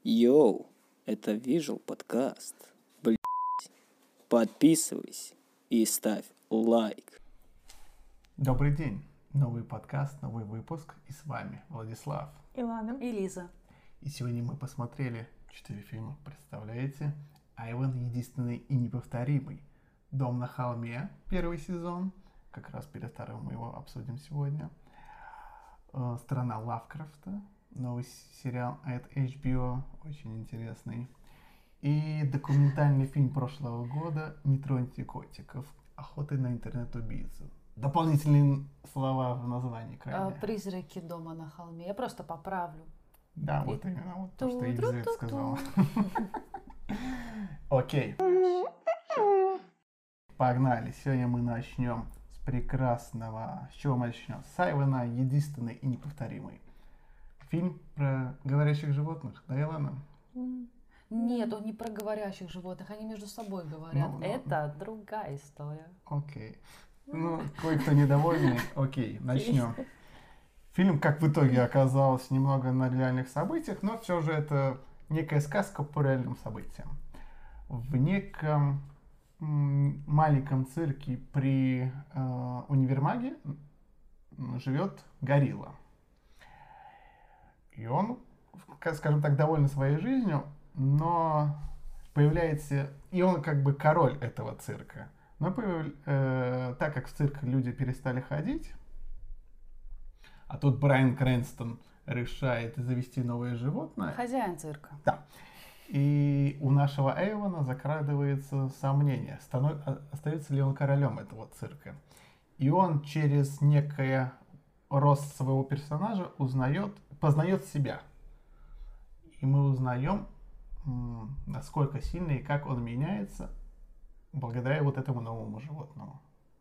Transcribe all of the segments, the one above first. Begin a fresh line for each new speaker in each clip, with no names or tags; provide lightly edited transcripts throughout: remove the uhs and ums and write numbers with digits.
Йоу, это Visual подкаст. Блять. Подписывайся и ставь лайк.
Добрый день. Новый подкаст, новый выпуск. И с вами Владислав.
Илана.
И Лиза.
И сегодня мы посмотрели 4 фильма. Представляете? Айван единственный и неповторимый. Дом на холме, первый сезон. Как раз перед вторым мы его обсудим сегодня. Страна Лавкрафта. Новый сериал от HBO. Очень интересный. И документальный фильм прошлого года «Не троньте котиков. Охота на интернет-убийцу». Дополнительные слова в названии крайне.
«Призраки дома на холме». Я просто поправлю.
Да, вот именно вот то, что Елизавета сказала. Окей. Погнали. Сегодня мы начнем с прекрасного... С чего мы начнем? С Айвана «Единственный и неповторимый». Фильм про говорящих животных, да, Илана?
Нет, он не про говорящих животных, они между собой говорят. Это другая история.
Окей. Ну, кое-кто недовольный. Окей, начнем. Фильм, как в итоге оказался, немного на реальных событиях, но все же это некая сказка по реальным событиям. В неком маленьком цирке при универмаге живет горилла. И он, скажем так, доволен своей жизнью, но появляется... И он как бы король этого цирка. Но так как в цирк люди перестали ходить, а тут Брайан Крэнстон решает завести новое животное.
Хозяин цирка.
Да. И у нашего Айвана закрадывается сомнение, остается ли он королем этого цирка. И он через некое рост своего персонажа познает себя. И мы узнаем, насколько сильно и как он меняется благодаря вот этому новому животному.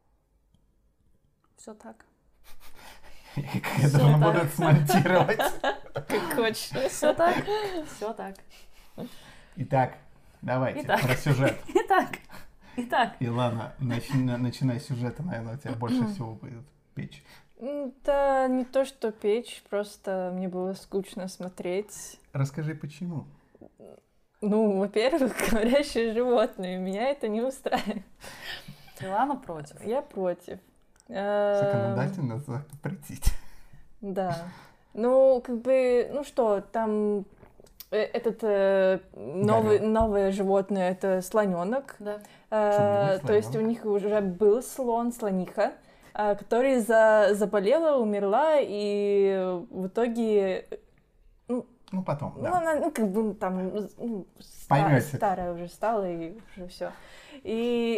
Все так.
И как это он будет смонтировать.
Как хочешь.
Все так. Все так.
Итак, давайте про сюжет.
Итак.
Илана, начинай с сюжета, наверное, у тебя больше всего будет печь.
Да, не то что печь, просто мне было скучно смотреть.
Расскажи, почему.
Ну, во-первых, говорящие животные, меня это не устраивает.
Илана против.
Я против.
Законодательно запретить.
Да. Ну, как бы, ну что, там новое животное, это слоненок.
Да.
То есть у них уже был слониха, которая заболела, умерла, и в итоге...
Ну, потом, да.
Ну, она, как бы, там, старая уже стала, и уже все. И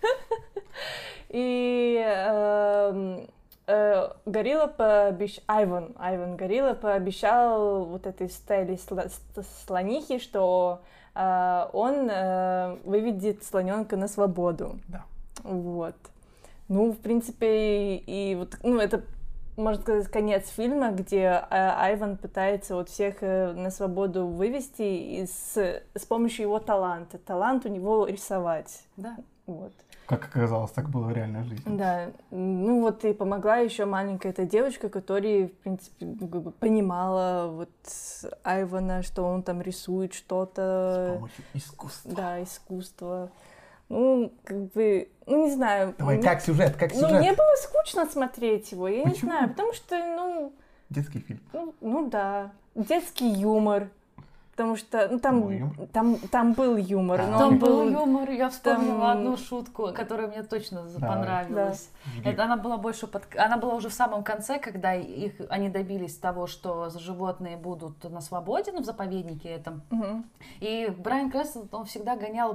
горилла Айван Горилла пообещал вот этой Стелле слонихе, что он выведет слоненка на свободу.
Да.
Вот. Ну, в принципе, и вот, ну, это, можно сказать, конец фильма, где Айван пытается вот всех на свободу вывести и с помощью его таланта. Талант у него рисовать.
Да.
Вот.
Как оказалось, так было в реальной жизни.
Да. Ну вот и помогла еще маленькая эта девочка, которая, в принципе, понимала вот Айвана, что он там рисует что-то.
С помощью искусства.
Да, искусство. Ну, как бы, ну, не знаю.
Давай, как сюжет?
Ну, мне было скучно смотреть его, я
Почему?
не знаю, потому что, ну...
Детский фильм.
Ну да, детский юмор, потому что, ну, там был юмор.
Да.
Но
Там
он
был юмор, я вспомнила
там...
одну шутку, которая мне точно понравилась.
Да.
Это она была она была уже в самом конце, когда они добились того, что животные будут на свободе, ну, в заповеднике этом.
Угу.
И Брайан Крэнстон, он всегда гонял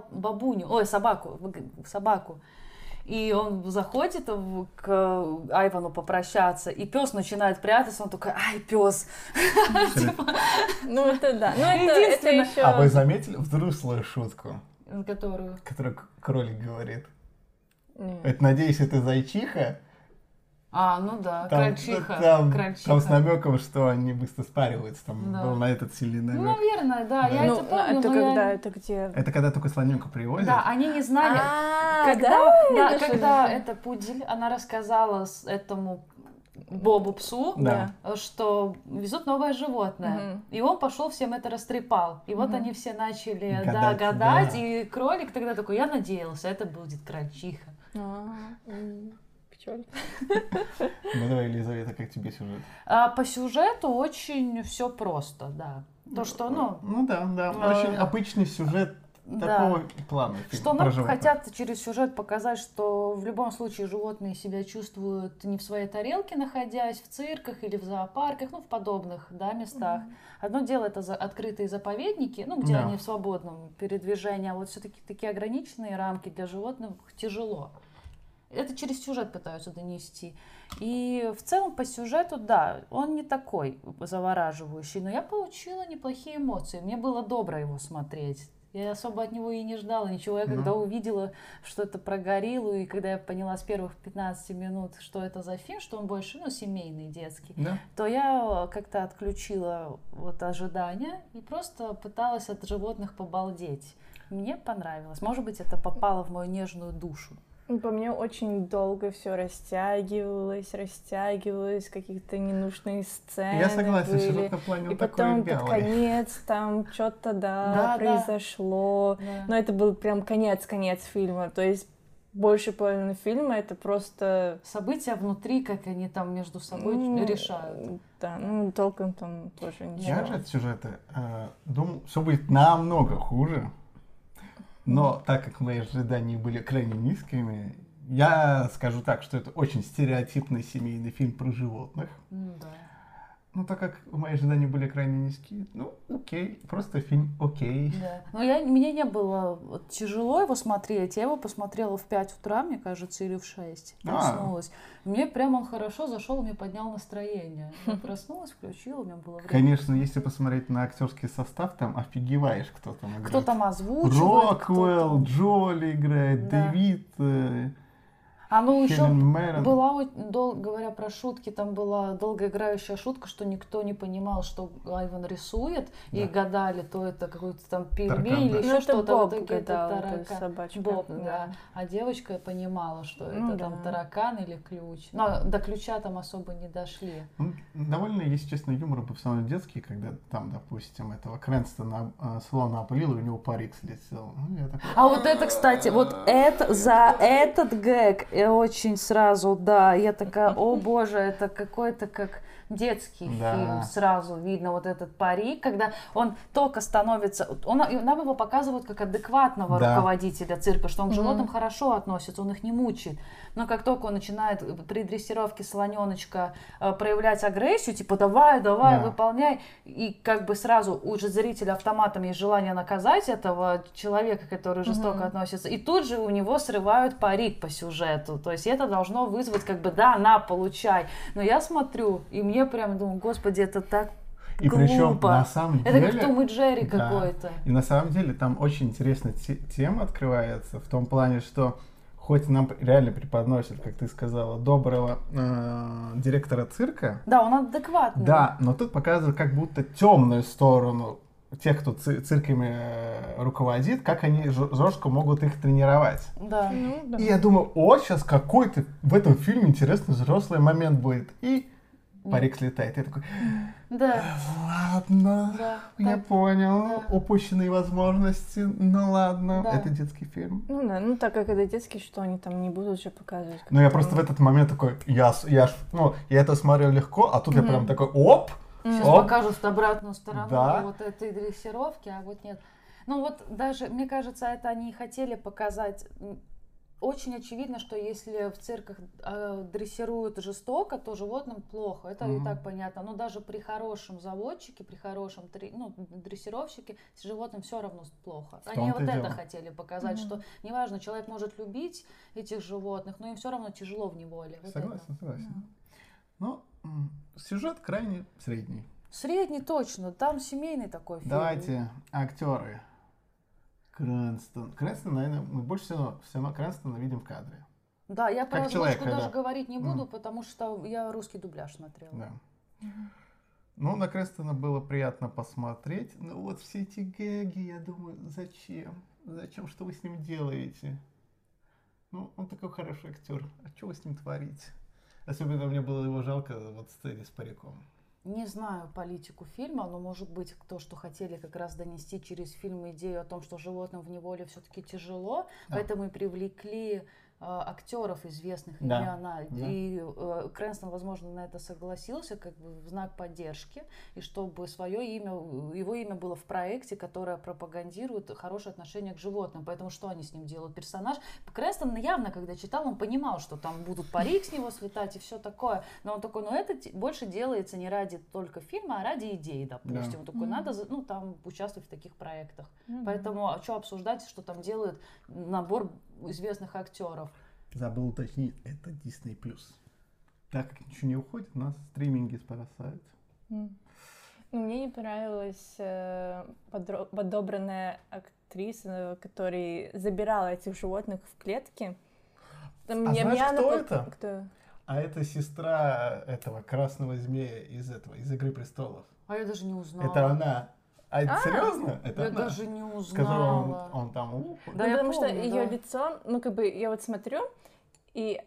собаку. И он заходит к Айвану попрощаться, и пес начинает прятаться, он такой: ай, пес.
Ну, это да. Ну, это еще...
А вы заметили взрослую шутку?
Которую
кролик говорит?
Нет.
Это, надеюсь, это зайчиха?
ну да,
Там с намеком, что они быстро спариваются. Там был на этот сильный намек.
Ну, наверное, да, я это помню.
Это когда, это где?
Это когда только слоненка приводят?
Да, они не знали. Когда это пудель, она рассказала этому Бобу псу,
Да.
что везут новое животное. И он пошел всем это растрепал. И вот они все начали гадать.
Да.
И кролик тогда такой, я надеялся, это будет крольчиха.
Печаль.
Ну давай, Елизавета, как тебе сюжет?
А по сюжету очень все просто, да. То, что,
Ну да, очень обычный сюжет такого плана.
Что нам хотят через сюжет показать, что в любом случае животные себя чувствуют не в своей тарелке, находясь в цирках или в зоопарках, в подобных местах. Одно дело это открытые заповедники, где они в свободном передвижении, а вот все-таки такие ограниченные рамки для животных тяжело. Это через сюжет пытаются донести. И в целом по сюжету, да, он не такой завораживающий, но я получила неплохие эмоции. Мне было добро его смотреть. Я особо от него и не ждала ничего. Я когда увидела, что это про гориллу, и когда я поняла с первых 15 минут, что это за фильм, что он больше семейный, детский, то я как-то отключила ожидания и просто пыталась от животных побалдеть. Мне понравилось. Может быть, это попало в мою нежную душу.
По мне очень долго все растягивалось, какие-то ненужные сцены.
Я согласен,
были.
сюжет на плане
И
он
потом
такой
под
вялый.
конец там что-то произошло.
Да.
Но это был прям конец фильма. То есть больше половины фильма это просто...
События внутри, как они там между собой решают.
Да, толком там тоже ничего.
Я же от сюжета думал, все будет намного хуже. Но так как мои ожидания были крайне низкими, я скажу так, что это очень стереотипный семейный фильм про животных.
Да.
Ну, так как мои ожидания были крайне низкие, окей, просто фильм окей.
Да. Но мне не было тяжело его смотреть. Я его посмотрела в 5 утра, мне кажется, или в 6. Проснулась. Мне прям он хорошо зашел, мне поднял настроение. Я проснулась, включила, у меня было время.
Конечно, если посмотреть на актерский состав, там офигеваешь, кто там играет.
Кто там озвучивает.
Роквелл, Джоли играет,
Да.
Дэвид,
еще
Хелен Мэрон.
была, говоря про шутки, там была долгоиграющая шутка, что никто не понимал, что Айван рисует, и гадали, то это какой-то там пельмень или еще что-то.
Боб
в итоге
гадал,
это
то есть
таракан.
собачка.
Боб, да. А девочка понимала, что это там
да.
таракан или ключ. Но до ключа там особо не дошли.
Довольно, если честно, юмор был в основном детский, когда там, допустим, этого Крэнстона слона опылил, и у него парик слетел.
А вот это, кстати, за этот гэг я очень сразу, я такая, о боже, это какой-то как детский фильм, сразу видно вот этот парик, когда он только становится, нам его показывают как адекватного руководителя цирка, что он к животным хорошо относится, он их не мучает, но как только он начинает при дрессировке слоненочка проявлять агрессию, типа давай, выполняй, и как бы сразу уже зрителя автоматом есть желание наказать этого человека, который жестоко относится, и тут же у него срывают парик по сюжету, то есть это должно вызвать как бы, на, получай, но я смотрю, и мне прям думаю, господи, это так
и
глупо.
причем на самом деле...
Это как Том и Джерри какой-то.
И на самом деле там очень интересная тема открывается, в том плане, что хоть нам реально преподносят, как ты сказала, доброго директора цирка.
Да, он адекватный.
Да, но тут показывают как будто темную сторону тех, кто цирками руководит, как они жестко могут их тренировать.
Да.
И я думаю, сейчас какой-то в этом фильме интересный взрослый момент будет. И парик слетает. Я такой, ладно, я понял, упущенные возможности, ладно, это детский фильм.
Так как это детский, что они там не будут же показывать.
Я просто в этот момент такой, я это смотрю легко, а тут я прям такой, оп!
Сейчас покажут обратную сторону вот этой дрессировки, а вот нет. Даже, мне кажется, это они хотели показать. Очень очевидно, что если в цирках дрессируют жестоко, то животным плохо. Это и так понятно. Но даже при хорошем заводчике, при хорошем дрессировщике, с животным все равно плохо. Они вот это хотели показать, что неважно, человек может любить этих животных, но им все равно тяжело в неволе.
Согласен. Но сюжет крайне средний.
Средний точно, там семейный такой фильм.
Давайте актеры. Крэнстон, наверное, мы больше всего Крэнстона видим в кадре.
Да, я про озвучку даже
да.
говорить не буду, потому что я русский дубляж смотрела.
Да. На Крэнстона было приятно посмотреть, но вот все эти гэги, я думаю, зачем? Зачем, что вы с ним делаете? Он такой хороший актер, а что вы с ним творите? Особенно мне было его жалко вот в сцене с париком.
Не знаю политику фильма, но может быть то, что хотели как раз донести через фильм идею о том, что животным в неволе все-таки тяжело,
Да.
поэтому и привлекли актеров известных
Да.
имена.
Да.
И Крэнстон, возможно, на это согласился, как бы в знак поддержки, и чтобы его имя было в проекте, которое пропагандирует хорошее отношение к животным. Поэтому что они с ним делают? Персонаж. Крэнстон явно, когда читал, он понимал, что там будут парик с него слетать и все такое. Но он такой, это больше делается не ради только фильма, а ради идеи, допустим.
Да.
Он такой, надо там участвовать в таких проектах. Поэтому что обсуждать, что там делают набор известных актеров.
Забыл уточнить, это Disney+. Так как ничего не уходит, нас стриминги спасают.
Мне не понравилась подобранная актриса, которая забирала этих животных в клетки.
Знаешь, кто это?
Кто?
А это сестра этого красного змея из «Игры престолов».
А я даже не узнала.
Это она. А это серьезно? Это
Я
она.
даже не
С которой
узнала.
он там...
Да, я
потому что
помню,
ее
да.
лицо, я вот смотрю, и,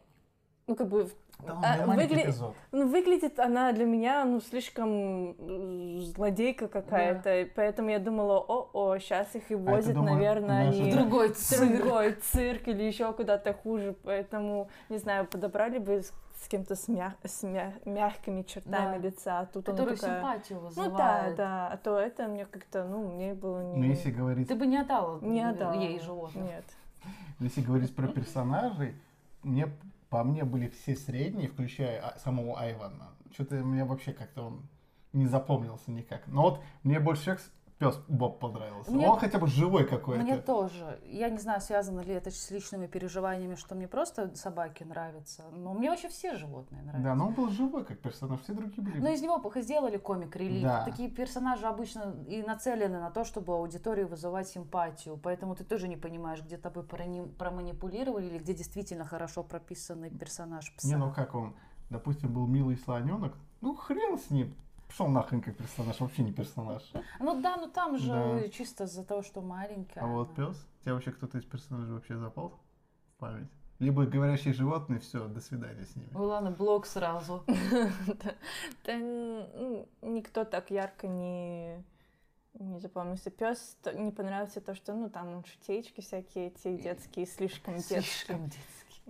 Да, он маленький эпизод.
выглядит она для меня, слишком злодейка какая-то, и поэтому я думала, сейчас их и возят,
думаю,
наверное,
наша-
они
В другой
в
цирк.
другой цирк или еще куда-то хуже, поэтому, не знаю, подобрали бы с кем-то с мягкими чертами
Да.
лица, а тут она
Которую
такая...
симпатию
Ну
вызывает.
да, а то это мне как-то, мне было не...
Но если говорить,
Ты бы не отдала,
Не отдала.
ей животных.
Нет.
если говорить про персонажей, по мне были все средние, включая самого Айвана. Что-то мне вообще как-то он не запомнился никак. Но вот мне больше всех пес Боб понравился.
Мне-
Он хотя бы живой какой-то.
Мне тоже. Я не знаю, связано ли это с личными переживаниями, что мне просто собаки нравятся. Но мне вообще все животные нравятся.
Да, но он был живой как персонаж, все другие были.
Но из него сделали комик-релив.
Да.
Такие персонажи обычно и нацелены на то, чтобы аудиторию вызывать симпатию. Поэтому ты тоже не понимаешь, где тобой проманипулировали или где действительно хорошо прописанный персонаж пса.
Не, ну как он, допустим, был милый слоненок, хрен с ним. Пошел нахрен как персонаж, вообще не персонаж.
Ну да, там же
Да.
чисто из-за того, что маленькая.
А вот пес, тебя вообще кто-то из персонажей вообще запал в память? Либо говорящие животные, все, до свидания с ними.
Ой, ладно, блок сразу.
Да, никто так ярко не запомнился. Пес не понравился то, что, там шутеечки всякие эти детские, слишком детские.
Слишком детский.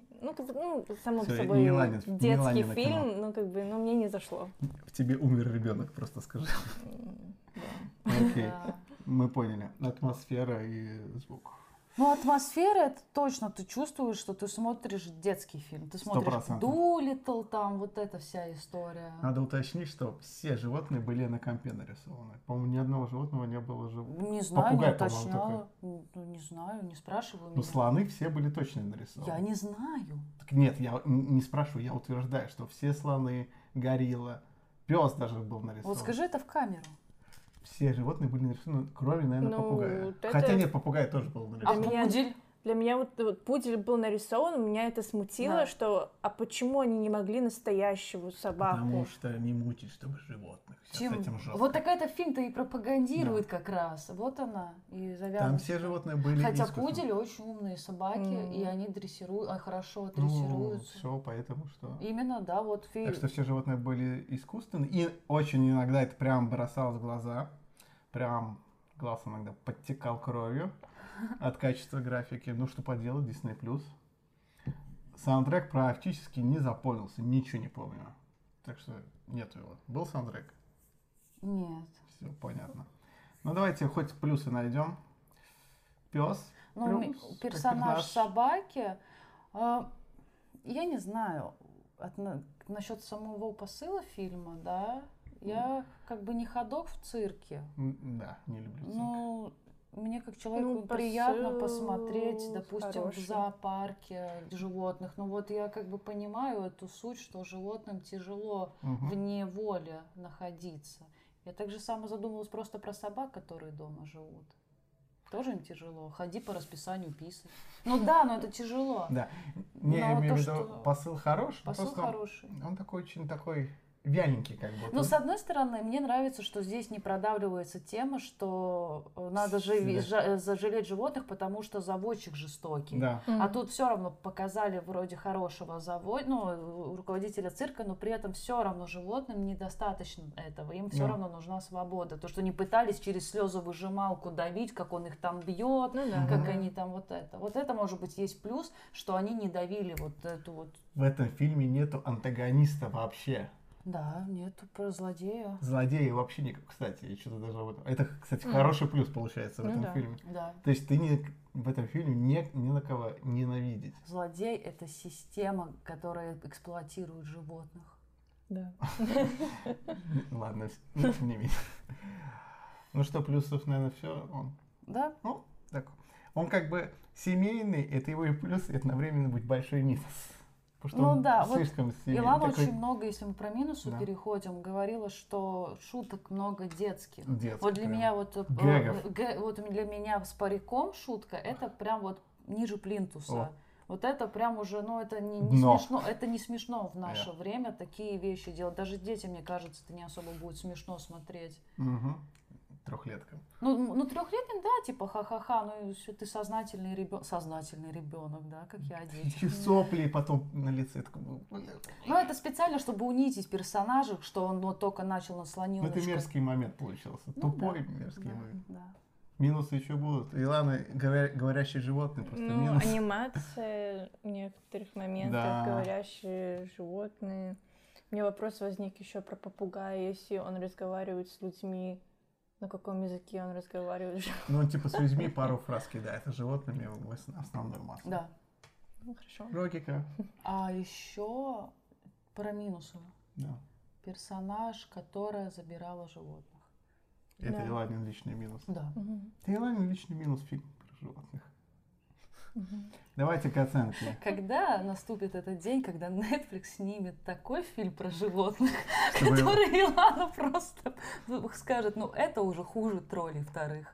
Само
Всё,
собой,
не Еланин
детский
кино.
фильм, мне не зашло.
В тебе умер ребенок, просто скажи.
Да.
Окей,
Да.
мы поняли. Атмосфера и звук.
Ну, атмосфера, это точно, ты чувствуешь, что ты смотришь детский фильм. Ты смотришь
100%.
Дулиттл, там вот эта вся история.
Надо уточнить, что все животные были на компе нарисованы. По-моему, ни одного животного не было живого.
Не знаю,
Попугай,
не
по-моему,
уточняла. Не знаю, не спрашиваю
Ну,
меня.
слоны все были точно нарисованы.
Я не знаю.
Так нет, я не спрашиваю, я утверждаю, что все слоны, горилла, пес даже был нарисован.
Вот скажи это в камеру.
Все животные были нарисованы, кроме, наверное,
Ну,
попугая.
вот это-
Хотя нет, попугай тоже был
А
нарисован.
меня-
пудель?
Для меня вот пудель был нарисован, меня это смутило,
Да.
что почему они не могли настоящую собаку?
Потому что не мутить, чтобы животных. Сейчас
Чем?
с этим жестко.
Вот такая-то фильм-то и пропагандирует как раз. Вот она. И завязана.
Там все животные были
Хотя
искусственные.
пудели очень умные собаки, и они дрессируют, хорошо
Ну,
дрессируются.
все, поэтому что...
Именно, да, вот
Так что все животные были искусственные. И очень иногда это прям бросалось в глаза. Прям глаз иногда подтекал кровью от качества графики. Ну, что поделать, Disney+. Саундтрек практически не запомнился, ничего не помню. Так что нету его. Был саундтрек?
Нет.
Все понятно. Ну, давайте хоть плюсы найдем. Пес.
Ну,
плюс,
персонаж собаки, я не знаю, насчет самого посыла фильма, да, я как бы не ходок в цирке.
Да, не люблю цирк.
Ну, мне как человеку
посыл
приятно посмотреть, допустим,
хороший.
в зоопарке животных. Ну вот я как бы понимаю эту суть, что животным тяжело в неволе находиться. Я так же само задумалась просто про собак, которые дома живут. Тоже им тяжело. Ходи по расписанию писать. Ну да, но это тяжело.
Да. Не, я
Но
имею в
то,
виду,
что-
посыл хороший.
Посыл
просто
хороший.
Он такой очень такой вяленький как бы.
Ну, с одной стороны, мне нравится, что здесь не продавливается тема, что надо зажалеть животных, потому что заводчик жестокий.
Да.
А тут все равно показали вроде хорошего руководителя цирка, но при этом все равно животным недостаточно этого. Им все равно нужна свобода. То, что не пытались через слезовыжималку давить, как он их там бьет, как они там вот это. Вот это, может быть, есть плюс, что они не давили вот эту вот.
В этом фильме нету антагониста вообще.
Да, нету про злодея.
Злодеи вообще никак, кстати, я что-то даже вот... Это, кстати, хороший плюс получается в этом фильме.
Да.
То есть ты в этом фильме ни на кого ненавидеть.
Злодей — это система, которая эксплуатирует животных.
Да.
Ладно, не менее. Ну что, плюсов, наверное, все.
Да?
Ну, так. Он как бы семейный, это его и плюс, и одновременно будет большой минус. Потому что
Ну да, вот
слишком семейный.
Илана
Такой...
очень много, если мы про минусы переходим, говорила, что шуток много детских. Вот для меня вот для меня с париком шутка, это прям вот ниже плинтуса. Вот это прям уже, ну это не смешно, это не смешно в наше время такие вещи делать. Даже детям, мне кажется, это не особо будет смешно смотреть.
Трехлеткам.
Ну, трехлетним, да, типа ха-ха-ха, ну если ты сознательный ребенок, да, как я о детях.
И сопли потом на лице.
Ну, это специально, чтобы унизить персонажа, что он вот только начал на слоненочка.
Ну, это мерзкий момент получился.
Ну,
тупой мерзкий момент.
Да.
Минусы еще будут. И ладно, говорящие животные просто минус.
Анимация некоторых моментов, говорящие животные. У меня вопрос возник еще про попугая, если он разговаривает с людьми. На каком языке он разговаривает?
Ну, он типа с людьми пару фраз кидает, а животными в основную массу.
Да.
Ну, хорошо.
Логика.
А еще про минусы.
Да.
Персонаж, которая забирала животных.
Это Иланин личный минус.
Да.
Это Иланин личный минус фильм про животных. Давайте к оценке.
Когда наступит этот день, когда Netflix снимет такой фильм про животных, который Илана просто скажет, ну это уже хуже троллей вторых.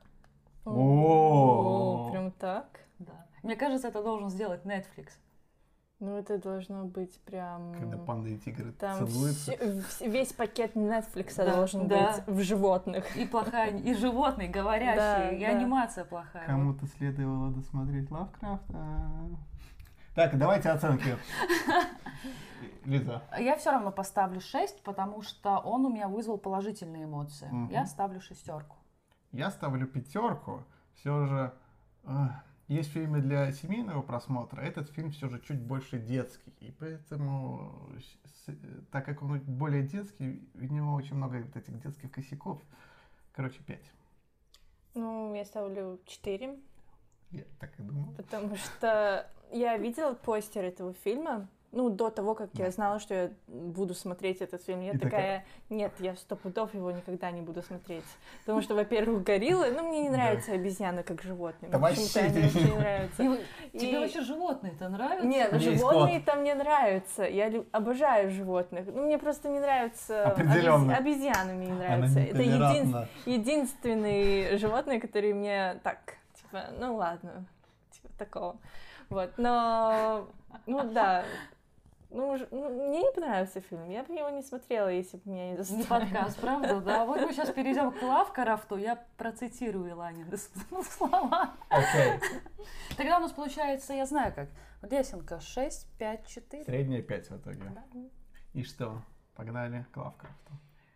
О,
прям так?
Да. Мне кажется, это должен сделать Netflix.
Ну, это должно быть прям...
Когда панды и тигры
там
целуются.
Весь пакет Netflix должен быть в животных.
И плохая, и животные говорящие, и анимация плохая.
Кому-то следовало досмотреть Лавкрафта. Так, давайте оценки. Лиза.
Я все равно поставлю 6, потому что он у меня вызвал положительные эмоции. Я ставлю 6.
Я ставлю 5. Все же... Есть фильмы для семейного просмотра, этот фильм все же чуть больше детский, и поэтому, так как он более детский, в него очень много вот этих детских косяков. Короче, 5.
Ну, я ставлю 4.
Я так и думал.
Потому что я видела постер этого фильма, ну, до того, как я знала, что я буду смотреть этот фильм. Я такая, нет, я 100% его никогда не буду смотреть. Потому что, во-первых, гориллы, ну, мне не нравятся обезьяны как животные. Почему-то они вообще не нравятся.
Тебе вообще животные-то нравятся?
Нет, животные-то мне нравятся. Я обожаю животных. Ну, мне просто не нравятся обезьяны, мне не нравятся. Это единственные животные, которые мне так, типа, ну ладно, типа такого. Вот, но, ну да. Ну, мне не понравился фильм, я бы его не смотрела, если бы меня не заставили.
Не подкаст, правда, да? Вот мы сейчас перейдем к Лавкрафту, я процитирую Иланины слова.
Okay.
Тогда у нас получается, я знаю как, лесенка 6, 5, 4.
Средняя 5 в итоге. Да. И что, погнали к Лавкрафту.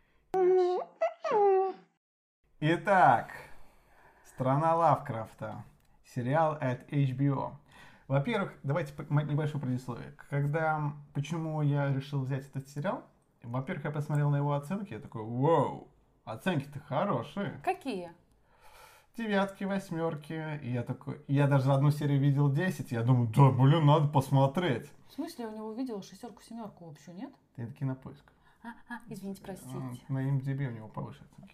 Итак, «Страна Лавкрафта», сериал от HBO. Во-первых, давайте небольшое предисловие. Почему я решил взять этот сериал? Во-первых, я посмотрел на его оценки, я такой, вау, оценки-то хорошие.
Какие?
9, 8. И я даже за одну серию видел 10, я думаю, да, блин, надо посмотреть.
В смысле, я у него видела 6, 7 общую, нет?
Это Кинопоиск.
Извините, простите.
На IMDb у него повыше оценки.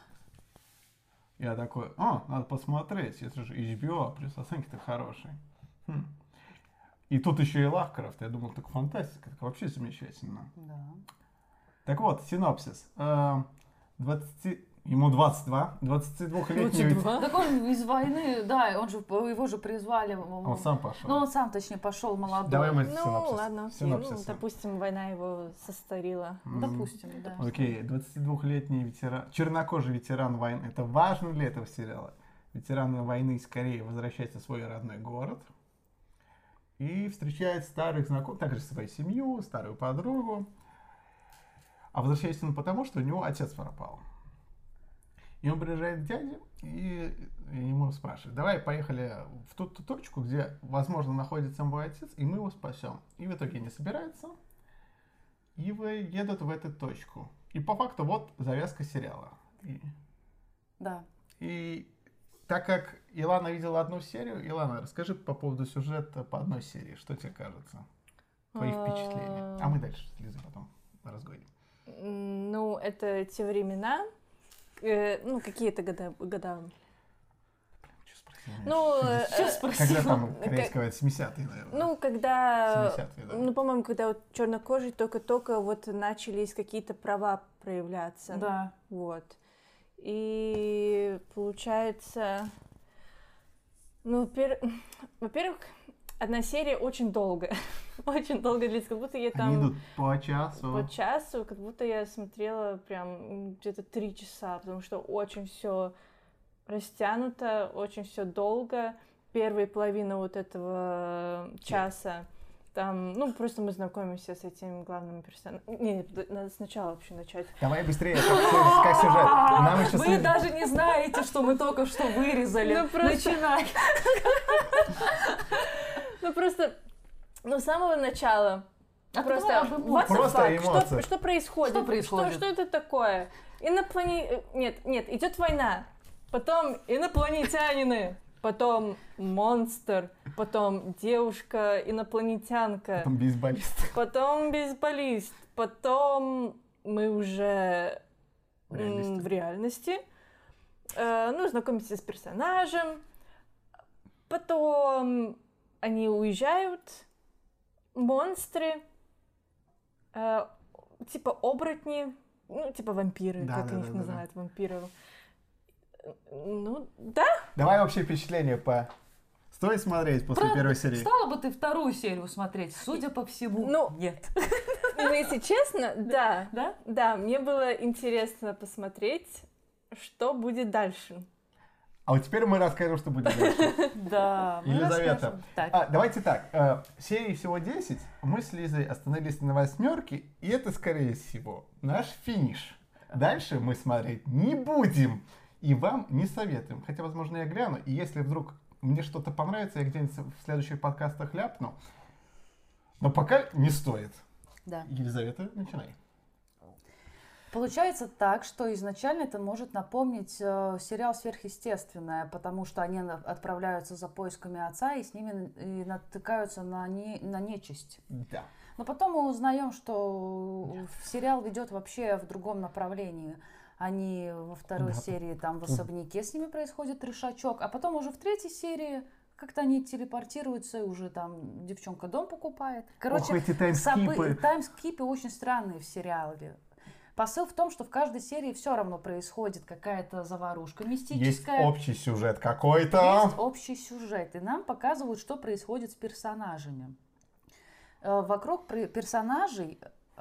Я такой, надо посмотреть, это же HBO, плюс оценки-то хорошие. И тут еще и Лавкрафт. Я думал, так фантастика, так вообще замечательно.
Да.
Так вот, синопсис. Ему 22, 22-летний.
22?
Так он из войны, да, его же призвали.
Он сам пошел.
Ну, он сам, точнее, пошел молодой.
Давай мы
Ну,
синопсис.
ладно, окей.
Синопсис.
Ну, допустим, война его состарила.
Допустим, да.
Окей, 22-летний ветеран, чернокожий ветеран войны. Это важно для этого сериала. Ветеран войны скорее возвращается в свой родной город и встречает старых знакомых, также свою семью, старую подругу. А возвращается он потому, что у него отец пропал. И он приезжает к дяде и ему спрашивает: давай поехали в ту точку, где, возможно, находится мой отец, и мы его спасем. И в итоге они собираются и едут в эту точку. И по факту вот завязка сериала.
Да.
И так как Илана видела одну серию, Илана, расскажи по поводу сюжета по одной серии. Что тебе кажется? Твои впечатления. А мы дальше с Лизой потом разгоним.
Ну, это те времена, ну, какие-то года.
Что спросил?
Ну,
Когда там корейская говорит, 70-е, наверное.
Ну, когда,
70-е, да.
ну, по-моему, когда вот чернокожие только-только вот начались какие-то права проявляться.
Да.
Вот. И получается, ну, во-первых, одна серия очень долгая. Очень долго длится, как будто я там...
Они идут по часу.
По часу, как будто я смотрела прям где-то 3 часа, потому что очень все растянуто, очень все долго. Первая половина вот этого часа, там, ну, просто мы знакомимся с этим главным персонажем. Нет, надо сначала вообще начать.
Давай быстрее, как сюжет. Нам еще
Вы даже не знаете, что мы только что вырезали.
Ну, просто-
Начинай.
Ну, просто, ну, с самого начала.
А
Просто,
потом об эмоциях.
what the
Просто
fuck?
эмоции.
Что происходит?
Что происходит?
Что это такое? Нет, идет война, потом инопланетянины, потом монстр, потом девушка-инопланетянка,
Там бейсболист.
потом бейсболист, потом мы уже
В реальности.
в реальности. Ну, знакомимся с персонажем, потом они уезжают, монстры, типа оборотни, ну, типа вампиры,
Да,
как
да,
они их
да, да,
называют, вампиров. Ну, да.
Давай общее впечатление по... Стоит смотреть после
Правда?
первой серии?
Стала бы ты вторую серию смотреть? Судя по всему,
Ну,
нет.
Ну, если честно, да.
Да?
Да, мне было интересно посмотреть, что будет дальше.
А вот теперь мы расскажем, что будет дальше.
Да. мы
Елизавета.
расскажем. Так.
Давайте так. Серий всего 10. Мы с Лизой остановились на 8, и это, скорее всего, наш финиш. Дальше мы смотреть не будем. И вам не советуем. Хотя, возможно, я гляну. И если вдруг мне что-то понравится, я где-нибудь в следующих подкастах ляпну. Но пока не стоит.
Да.
Елизавета, начинай.
Получается так, что изначально это может напомнить сериал «Сверхъестественное», потому что они отправляются за поисками отца и с ними и натыкаются на нечисть.
Да.
Но потом мы узнаем, что сериал ведет вообще в другом направлении. Они во второй
Да.
серии там в особняке с ними происходит трешачок, а потом уже в третьей серии как-то они телепортируются, и уже там девчонка дом покупает. Короче,
Ох, эти таймскипы.
таймскипы очень странные в сериале. Посыл в том, что в каждой серии все равно происходит какая-то заварушка
Есть
мистическая.
общий сюжет какой-то.
Есть общий сюжет, и нам показывают, что происходит с персонажами. Вокруг персонажей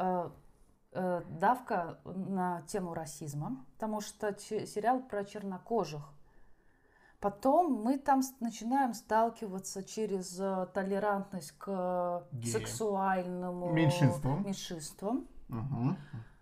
давка на тему расизма, потому что сериал про чернокожих. Потом мы там начинаем сталкиваться через толерантность к
Геям.
сексуальному
Меньшинствам. Угу.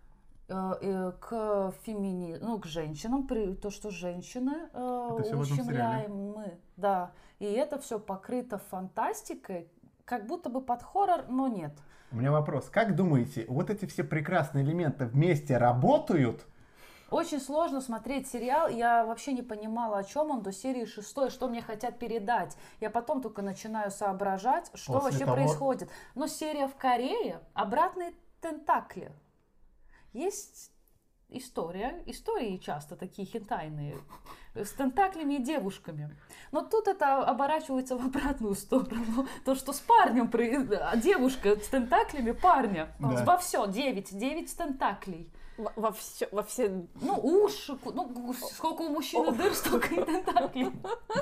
К феминизму, к женщинам, то, что женщины
всё в этом сериале.
ущемляем мы. Да. И это все покрыто фантастикой, как будто бы под хоррор, но нет.
У меня вопрос. Как думаете, вот эти все прекрасные элементы вместе работают?
Очень сложно смотреть сериал. Я вообще не понимала, о чем он до серии 6, что мне хотят передать. Я потом только начинаю соображать, что
После
вообще
того-
происходит. Но серия в Корее «Обратные тентакли». Есть истории часто такие хентайные, с тентаклями и девушками. Но тут это оборачивается в обратную сторону. То, что с парнем, девушка с тентаклями парня.
Да.
Во все, 9 тентаклей.
Во все...
Ну, уши, ну, сколько у мужчины дыр, столько и тентаклей.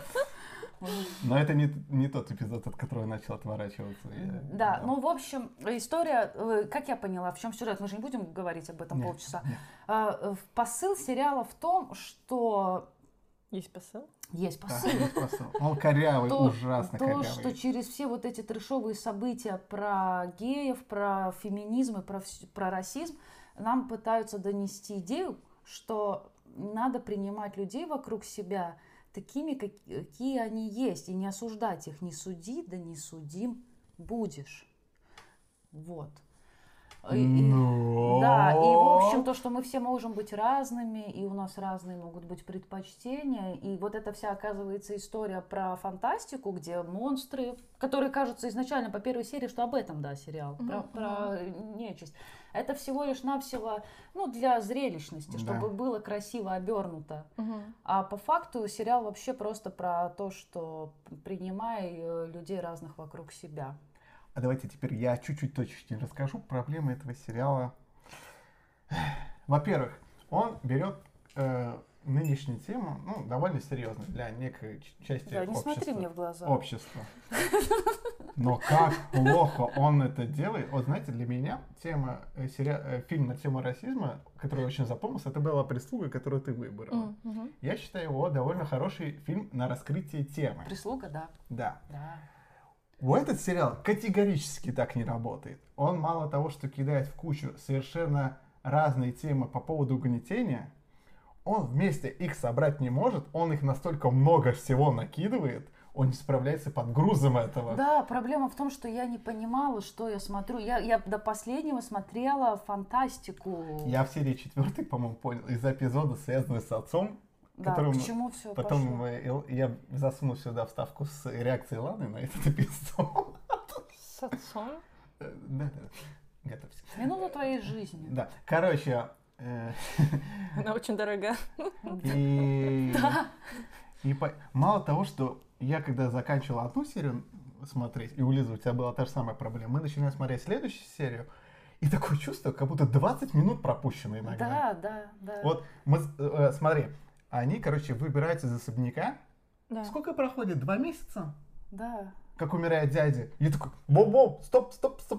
Но это не тот эпизод, от которого начал отворачиваться.
Да, ну, в общем, история, как я поняла, в чем сюжет, мы же не будем говорить об этом полчаса. Посыл сериала в том, что...
Есть посыл?
Есть посыл.
Есть посыл. Он корявый, ужасно корявый.
То, что через все вот эти трэшовые события про геев, про феминизм и про расизм нам пытаются донести идею, что надо принимать людей вокруг себя такими, какие они есть, и не осуждать их. Не суди, да не судим будешь. Вот. Да, и в общем то, что мы все можем быть разными, и у нас разные могут быть предпочтения, и вот эта вся, оказывается, история про фантастику, где монстры, которые кажутся изначально по первой серии, что об этом, да, сериал, про нечисть. Это всего лишь навсего, ну, для зрелищности, чтобы было красиво обернуто. А по факту сериал вообще просто про то, что принимай людей разных вокруг себя.
А давайте теперь я чуть-чуть точечнее расскажу проблемы этого сериала. Во-первых, он берет нынешнюю тему, ну, довольно серьезно для некой части
да, не
общества.
смотри мне в глаза.
Общества. Но как плохо он это делает. Вот знаете, для меня тема фильм на тему расизма, который очень запомнился, это была «Прислуга», которую ты выбрала. Я считаю его довольно хороший фильм на раскрытие темы.
«Прислуга», да.
Да.
Да.
Этот сериал категорически так не работает. Он мало того, что кидает в кучу совершенно разные темы по поводу угнетения, он вместе их собрать не может, он их настолько много всего накидывает, он не справляется под грузом этого.
Да, проблема в том, что я не понимала, что я смотрю. Я до последнего смотрела фантастику.
Я в серии 4, по-моему, понял, из-за эпизода, связанного с отцом,
да,
которым
к чему все
потом я засунул сюда вставку с реакцией Ланы на этот эпизод.
С отцом?
Да, готовься.
Минута твоей жизни.
Да, короче...
Она очень дорога.
И мало того, что я когда заканчивал одну серию смотреть, и у Лизы у тебя была та же самая проблема, мы начинаем смотреть следующую серию, и такое чувство, как будто 20 минут пропущено иногда.
Да.
Вот, смотри, они, короче, выбираются из особняка.
Да.
Сколько проходит? 2 месяца?
Да.
Как умирает дядя. И такой, бом-бом, стоп.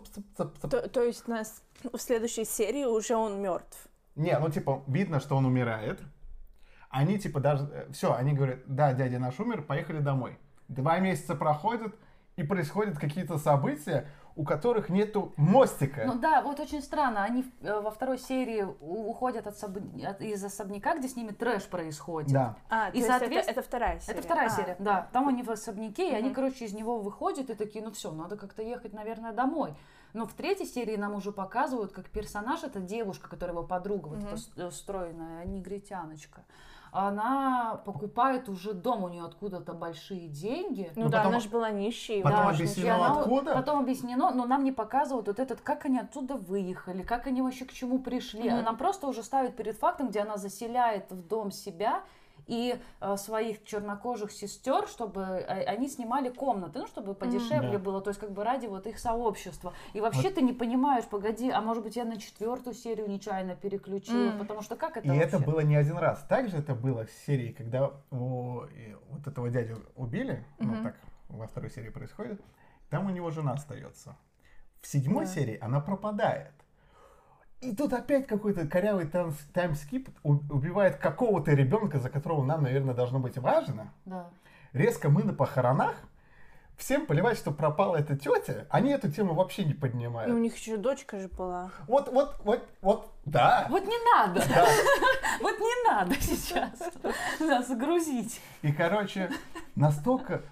То есть в следующей серии уже он мертв.
Не, ну типа видно, что он умирает. Они типа даже, все, они говорят, да, дядя наш умер, поехали домой. 2 месяца проходят, и происходят какие-то события, у которых нету мостика.
Ну да, вот очень странно. Они во второй серии уходят из особняка, где с ними трэш происходит.
Да.
И соответственно, это вторая серия.
Это вторая серия, да. Там они в особняке, и они, короче, из него выходят и такие, ну все, надо как-то ехать, наверное, домой. Но в третьей серии нам уже показывают, как персонаж, это девушка, которая его подруга, вот эта стройная негритяночка, она покупает уже дом, у нее откуда-то большие деньги.
Ну да, потом, она же была нищей.
Потом
да,
объяснено откуда.
Потом объяснено, но нам не показывают вот этот, как они оттуда выехали, как они вообще к чему пришли. Нам просто уже ставят перед фактом, где она заселяет в дом себя и своих чернокожих сестер, чтобы они снимали комнаты, ну, чтобы подешевле было, то есть как бы ради вот их сообщества. И вообще вот. Ты не понимаешь, погоди, а может быть я на 4-ю серию нечаянно переключила, потому что как это
И
вообще?
это было не один раз. Также это было в серии, когда вот этого дядю убили, ну так во второй серии происходит, там у него жена остается. В 7-й серии она пропадает. И тут опять какой-то корявый таймскип убивает какого-то ребенка, за которого нам, наверное, должно быть важно.
Да.
Резко мы на похоронах. Всем плевать, что пропала эта тетя. Они эту тему вообще не поднимают.
И у них еще дочка же была.
Вот, да.
Вот не надо. Вот не надо сейчас нас загрузить.
И, короче, настолько...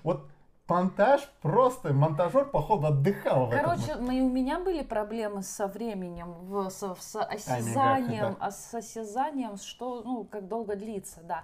монтажер, походу, отдыхал в этом.
Короче, у меня были проблемы со временем, с осязанием, что, ну, как долго длится, да.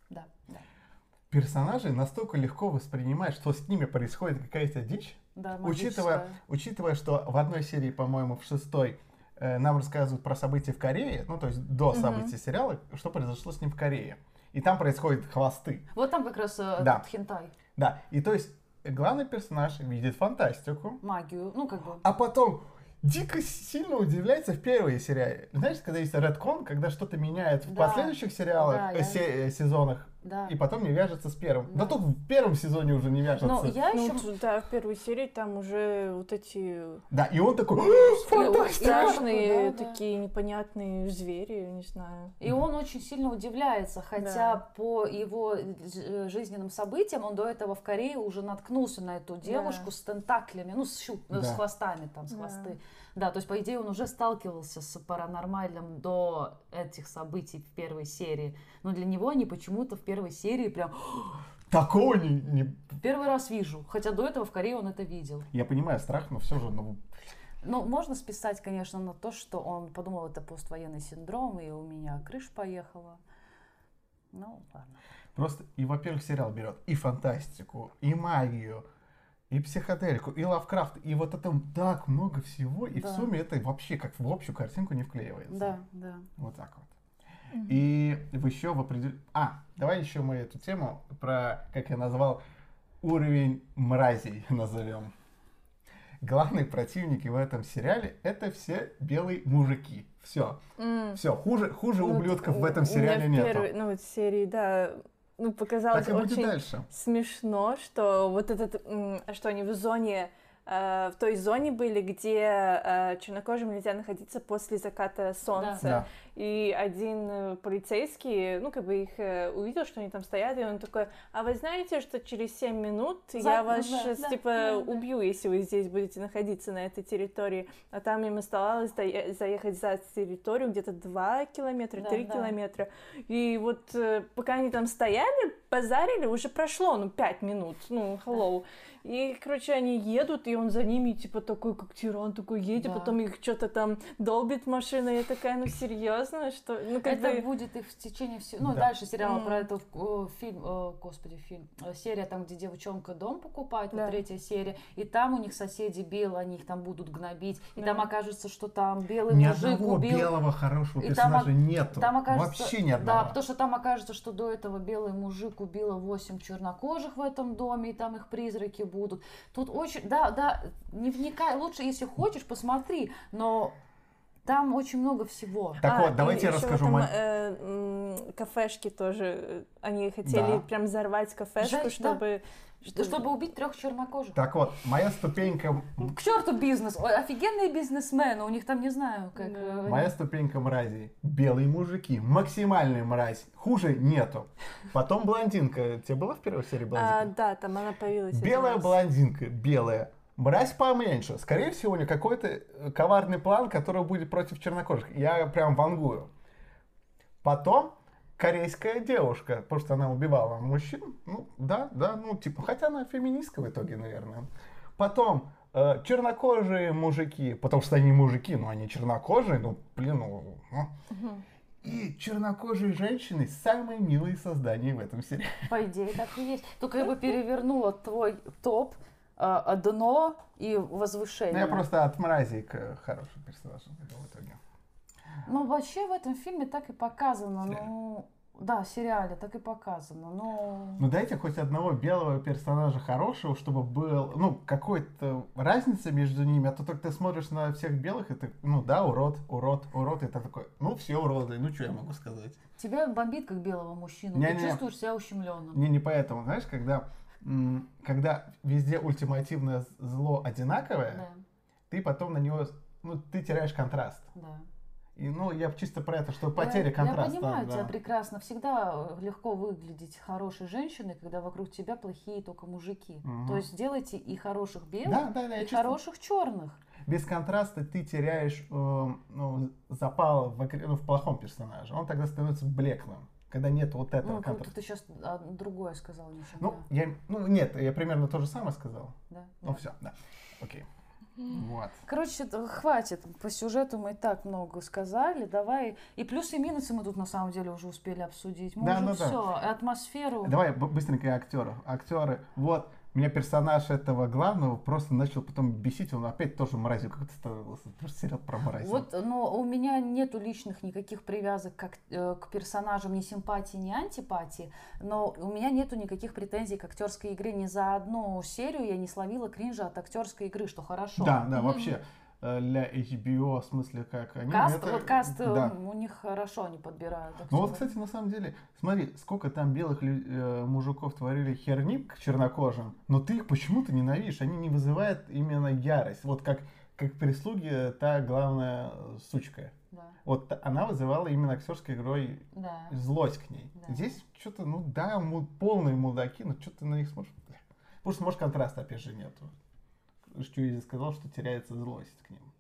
Персонажи настолько легко воспринимают, что с ними происходит какая-то дичь,
да,
учитывая, что в одной серии, по-моему, в 6-й, нам рассказывают про события в Корее, ну, то есть до событий сериала, что произошло с ним в Корее. И там происходят хвосты.
Вот там как раз этот хентай.
Да, и то есть главный персонаж видит фантастику.
Магию, ну как бы.
А потом дико сильно удивляется в первой серии. Знаешь, когда есть редкон, когда что-то меняет в
Да.
последующих сериалах,
Да,
сезонах,
Да.
и потом не вяжется с первым.
Да.
Да тут в первом сезоне уже не вяжется.
Но я
Ну,
еще...
да, в первой серии там уже вот эти
Да, и он такой, фантастика!
страшные,
Да, да.
такие непонятные звери, не знаю.
И он очень сильно удивляется, хотя
Да.
по его жизненным событиям он до этого в Корее уже наткнулся на эту девушку
Да.
с тентаклями, ну, с
Да.
хвостами там, с
Да.
хвосты. Да, то есть, по идее, он уже сталкивался с паранормальным до этих событий в первой серии. Но для него они почему-то в первой серии прям
Такого не...
первый раз вижу. Хотя до этого в Корее он это видел.
Я понимаю страх, но все же, ну...
Ну, можно списать, конечно, на то, что он подумал, это поствоенный синдром, и у меня крыша поехала. Ну, ладно.
Просто, и, во-первых, сериал берет и фантастику, и магию, и психоделику, и Лавкрафт, и вот это так много всего, и в
Да.
сумме это вообще как в общую картинку не вклеивается.
Да, да.
Вот так вот. И еще в определенном... давай еще мы эту тему про, как я назвал, уровень мразей назовем. Главные противники в этом сериале — это все белые мужики. Все. Все. Хуже
Ну,
ублюдков в этом
у меня
сериале
в
нету.
первой, ну, вот серии, да, ну, показалось
Так и будет
очень
дальше.
смешно, что вот этот, что они в зоне, в той зоне были, где чернокожим нельзя находиться после заката солнца.
Да.
И один полицейский, ну, как бы их увидел, что они там стоят, и он такой, а вы знаете, что через 7 минут я вас сейчас, убью, если вы здесь будете находиться на этой территории. А там им оставалось заехать за территорию где-то 2 километра, 3 километра. И вот пока они там стояли, базарили, уже прошло, 5 минут, hello. И, короче, они едут, и он за ними, типа, такой, как тиран, такой едет, потом их что-то там долбит машина, и я такая, серьезно, что...
Это будет их в течение всего... Ну, дальше сериала про это фильм, серия там, где девчонка дом покупает, вот 3-я серия, и там у них соседи белые, они их там будут гнобить, и там окажется, что там белый
Ни
мужик
одного
убил...
белого хорошего
И
персонажа
там,
нету.
там окажется,
Вообще ни одного.
Да, потому что там окажется, что до этого белый мужик убила 8 чернокожих в этом доме, и там их призраки будут. Тут очень... Да, не вникай. Лучше, если хочешь, посмотри, но там очень много всего.
Так вот, давайте я расскажу.
Кафешки тоже, они хотели прям взорвать кафешку, чтобы
убить 3 чернокожих.
Так вот, моя ступенька...
К черту бизнес! Ой, офигенные бизнесмены, у них там, не знаю, как...
Моя ступенька мразей. Белые мужики. Максимальная мразь. Хуже нету. Потом блондинка. Тебе была в первой серии блондинка?
Да, там она появилась.
Белая блондинка. Белая. Мразь поменьше. Скорее всего, у нее какой-то коварный план, который будет против чернокожих. Я прям вангую. Потом корейская девушка, потому что она убивала мужчин. Хотя она феминистка в итоге, наверное. Потом чернокожие мужики, потому что они мужики, но они чернокожие, И чернокожие женщины самые милые создания в этом сериале.
По идее, так и есть. Только я бы перевернула твой топ, дно и возвышение.
Я просто от мразей к хорошим персонажам в итоге.
Вообще в этом фильме так и показано. В сериале так и показано,
Дайте хоть одного белого персонажа хорошего, чтобы был, какой-то разница между ними, а то только ты смотришь на всех белых, и ты, урод, и ты такой, все уроды, что я могу сказать?
Тебя бомбит как белого мужчину, ты чувствуешь себя ущемленным.
Не поэтому, знаешь, когда везде ультимативное зло одинаковое, ты потом на него, ты теряешь контраст.
Да.
И, я чисто про это, что потеря контраста.
Я понимаю тебя прекрасно. Всегда легко выглядеть хорошей женщиной, когда вокруг тебя плохие только мужики. То есть делайте и хороших белых, и хороших черных.
Без контраста ты теряешь запал в плохом персонаже. Он тогда становится блеклым, когда нет вот этого контраста.
Ты сейчас другое сказал,
Нет, я примерно то же самое сказал.
Да.
Все, да. Окей. Вот.
Короче, хватит. По сюжету мы и так много сказали. Давай. И плюсы и минусы мы тут на самом деле уже успели обсудить. Мы уже все. Атмосферу.
Давай быстренько актеры. Вот. Меня персонаж этого главного просто начал потом бесить, он опять тоже мразью как-то становился. Просто сериал про мразь.
У меня нету личных никаких привязок к персонажам, ни симпатии, ни антипатии, но у меня нету никаких претензий к актерской игре. Ни за одну серию я не словила кринжа от актерской игры, что хорошо.
Да, вообще. для HBO, в смысле, как они...
Каст
да.
у них хорошо они подбирают.
Ну вот, кстати, на самом деле, смотри, сколько там белых мужиков творили херни к чернокожим, но ты их почему-то ненавидишь, они не вызывают именно ярость. Вот как прислуги та главная сучка.
Да.
Вот она вызывала именно актерской игрой
Да.
злость к ней.
Да.
Здесь что-то, ну да, полные мудаки, но что-то на них смотришь. Потому что, может, контраста опять же нету. Что я сказал, что теряется злость к ним.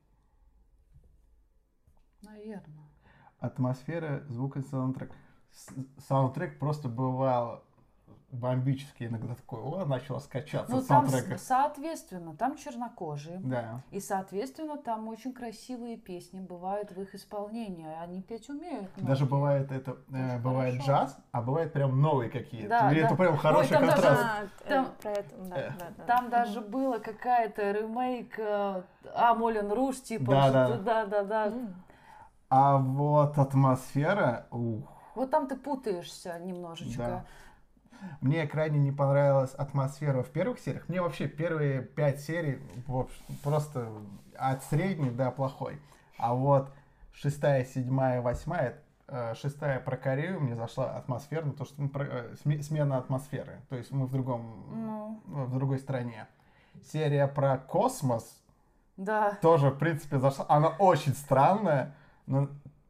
Наверное.
Атмосфера, звук и саундтрек. Саундтрек просто бывал бомбический, иногда такой, начал скачаться
Ну
от
там,
саундтрека.
соответственно, там чернокожие.
Да.
И, соответственно, там очень красивые песни бывают в их исполнении. Они петь умеют.
Даже
многие.
бывает это,
Тоже
бывает
хорошо.
джаз, а бывает прям новые какие-то.
Да,
И
да.
это прям хороший
там даже-
контраст.
Там-
Про это, да.
Там даже было какая-то ремейк Мулен Руж, типа.
Да.
Да.
А вот атмосфера,
Вот там ты путаешься немножечко.
Да. Мне крайне не понравилась атмосфера в первых сериях. Мне вообще первые 5 серий просто от средней до плохой. А вот 6, 7, 8, 6 про Корею мне зашла атмосферно, то что смена атмосферы. То есть мы в другой стране. Серия про космос
Да.
тоже, в принципе, зашла. Она очень странная, но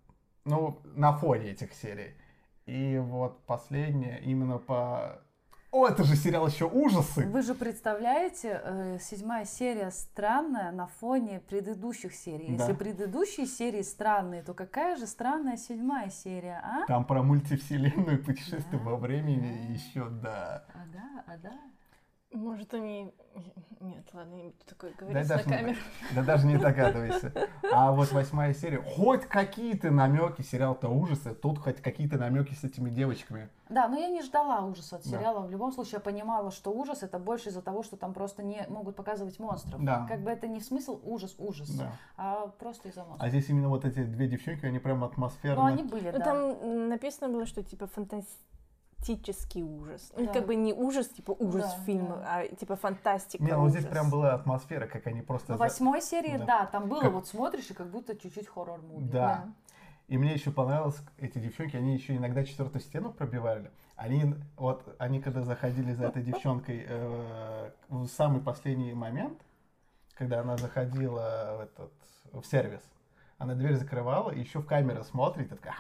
на фоне этих серий. И вот последняя именно по... это же сериал еще ужасы!
Вы же представляете, 7 серия странная на фоне предыдущих серий.
Да.
Если предыдущие серии странные, то какая же странная 7 серия, а?
Там про мультивселенную, путешествие
Да,
во времени
да.
и еще, да.
А да.
Может, они... Нет, ладно, не буду такое говорить
Да
на камеру.
даже не догадывайся. А вот 8 серия, хоть какие-то намеки, сериал-то ужасы, тут хоть какие-то намеки с этими девочками.
Да, но я не ждала ужаса от
Да.
сериала. В любом случае, я понимала, что ужас это больше из-за того, что там просто не могут показывать монстров.
Да.
Как бы это не смысл ужас,
Да.
а просто из-за монстров.
А здесь именно вот эти две девчонки, они прям атмосферно...
Ну, они были,
Ну,
да.
там написано было, что типа фантастический ужас. Ну,
Да.
как бы не ужас, типа ужас
Да,
фильма,
да.
а типа фантастика.
Не, ну здесь
ужас.
прям была атмосфера, как они просто...
В 8 серии,
Да.
да, там было,
Как-
вот смотришь, и как будто чуть-чуть хоррор-муви.
Да. И мне еще понравилось, эти девчонки, они еще иногда четвертую стену пробивали. Они когда заходили за этой девчонкой в самый последний момент, когда она заходила в сервис, она дверь закрывала и еще в камеру смотрит, и такая...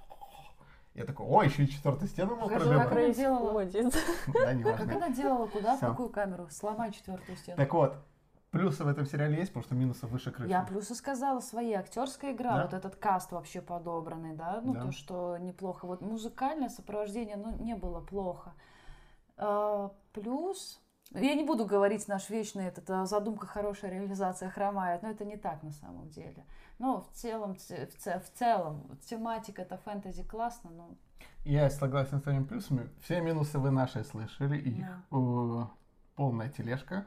Я такой, ой, еще и четвертую стену мог
Покажи,
пробивать.
как она делала.
Происходит.
Да, не
Как
важно.
она делала, куда, в
Всё.
какую камеру? Сломай 4-ю стену.
Так вот, плюсы в этом сериале есть, потому что минусов выше крыши.
Я плюсы сказала свои. Актерская игра,
Да?
вот этот каст вообще подобранный, да, ну
Да.
то, что неплохо. Вот музыкальное сопровождение, ну, не было плохо. Плюс, я не буду говорить наш вечный этот задумка хорошая, реализация хромает, но это не так на самом деле. Но в целом тематика это фэнтези классно, но
Я согласен с твоими плюсами. Все минусы вы наши слышали. Их полная тележка.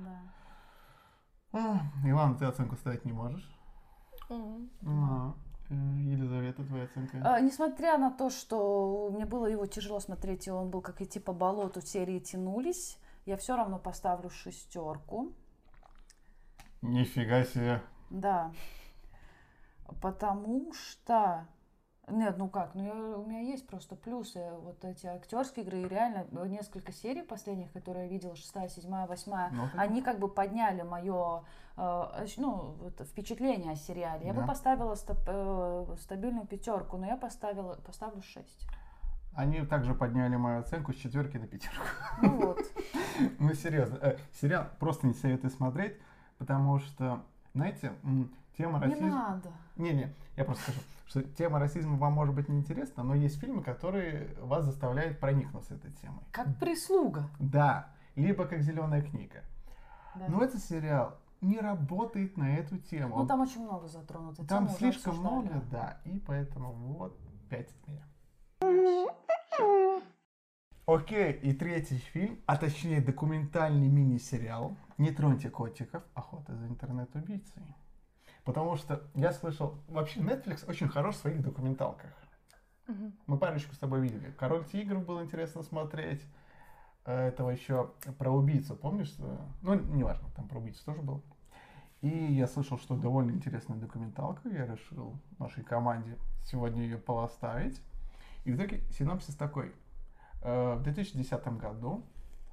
да.
Иван, ты оценку ставить не можешь.
Мгм.
Елизавета, твоя оценка?
Несмотря на то, что мне было его тяжело смотреть, и он был как идти по болоту, серии тянулись, я все равно поставлю 6.
Нифига себе.
Да. Потому что... Нет, ну как, у меня есть просто плюсы. Вот эти актерские игры, и реально несколько серий последних, которые я видела, 6, 7, 8,
Ну,
они как бы подняли мое впечатление о сериале. Я
Да.
бы поставила стабильную 5, но я поставлю 6.
Они также подняли мою оценку с 4 на 5.
Ну вот.
Ну, серьезно. Сериал просто не советую смотреть, потому что, знаете, тема
Не
расизма...
надо.
Не, я просто скажу, что тема расизма вам может быть неинтересна, но есть фильмы, которые вас заставляют проникнуться этой темой.
Как прислуга.
Да, либо как «Зеленая книга».
Да.
Но этот сериал не работает на эту тему.
Ну там очень много затронуто.
Там
Тему уже
слишком
обсуждали.
много, да, и поэтому вот 5 от меня. Окей, и третий фильм, а точнее документальный мини-сериал «Не троньте котиков. Охота за интернет-убийцей». Потому что я слышал, вообще Netflix очень хорош в своих документалках.
Мгм.
Мы парочку с тобой видели. «Король тигров» было интересно смотреть. Этого еще про убийцу, помнишь? Ну, неважно, там про убийцу тоже был. И я слышал, что довольно интересная документалка. Я решил нашей команде сегодня ее полоставить. И в итоге синопсис такой. В 2010 году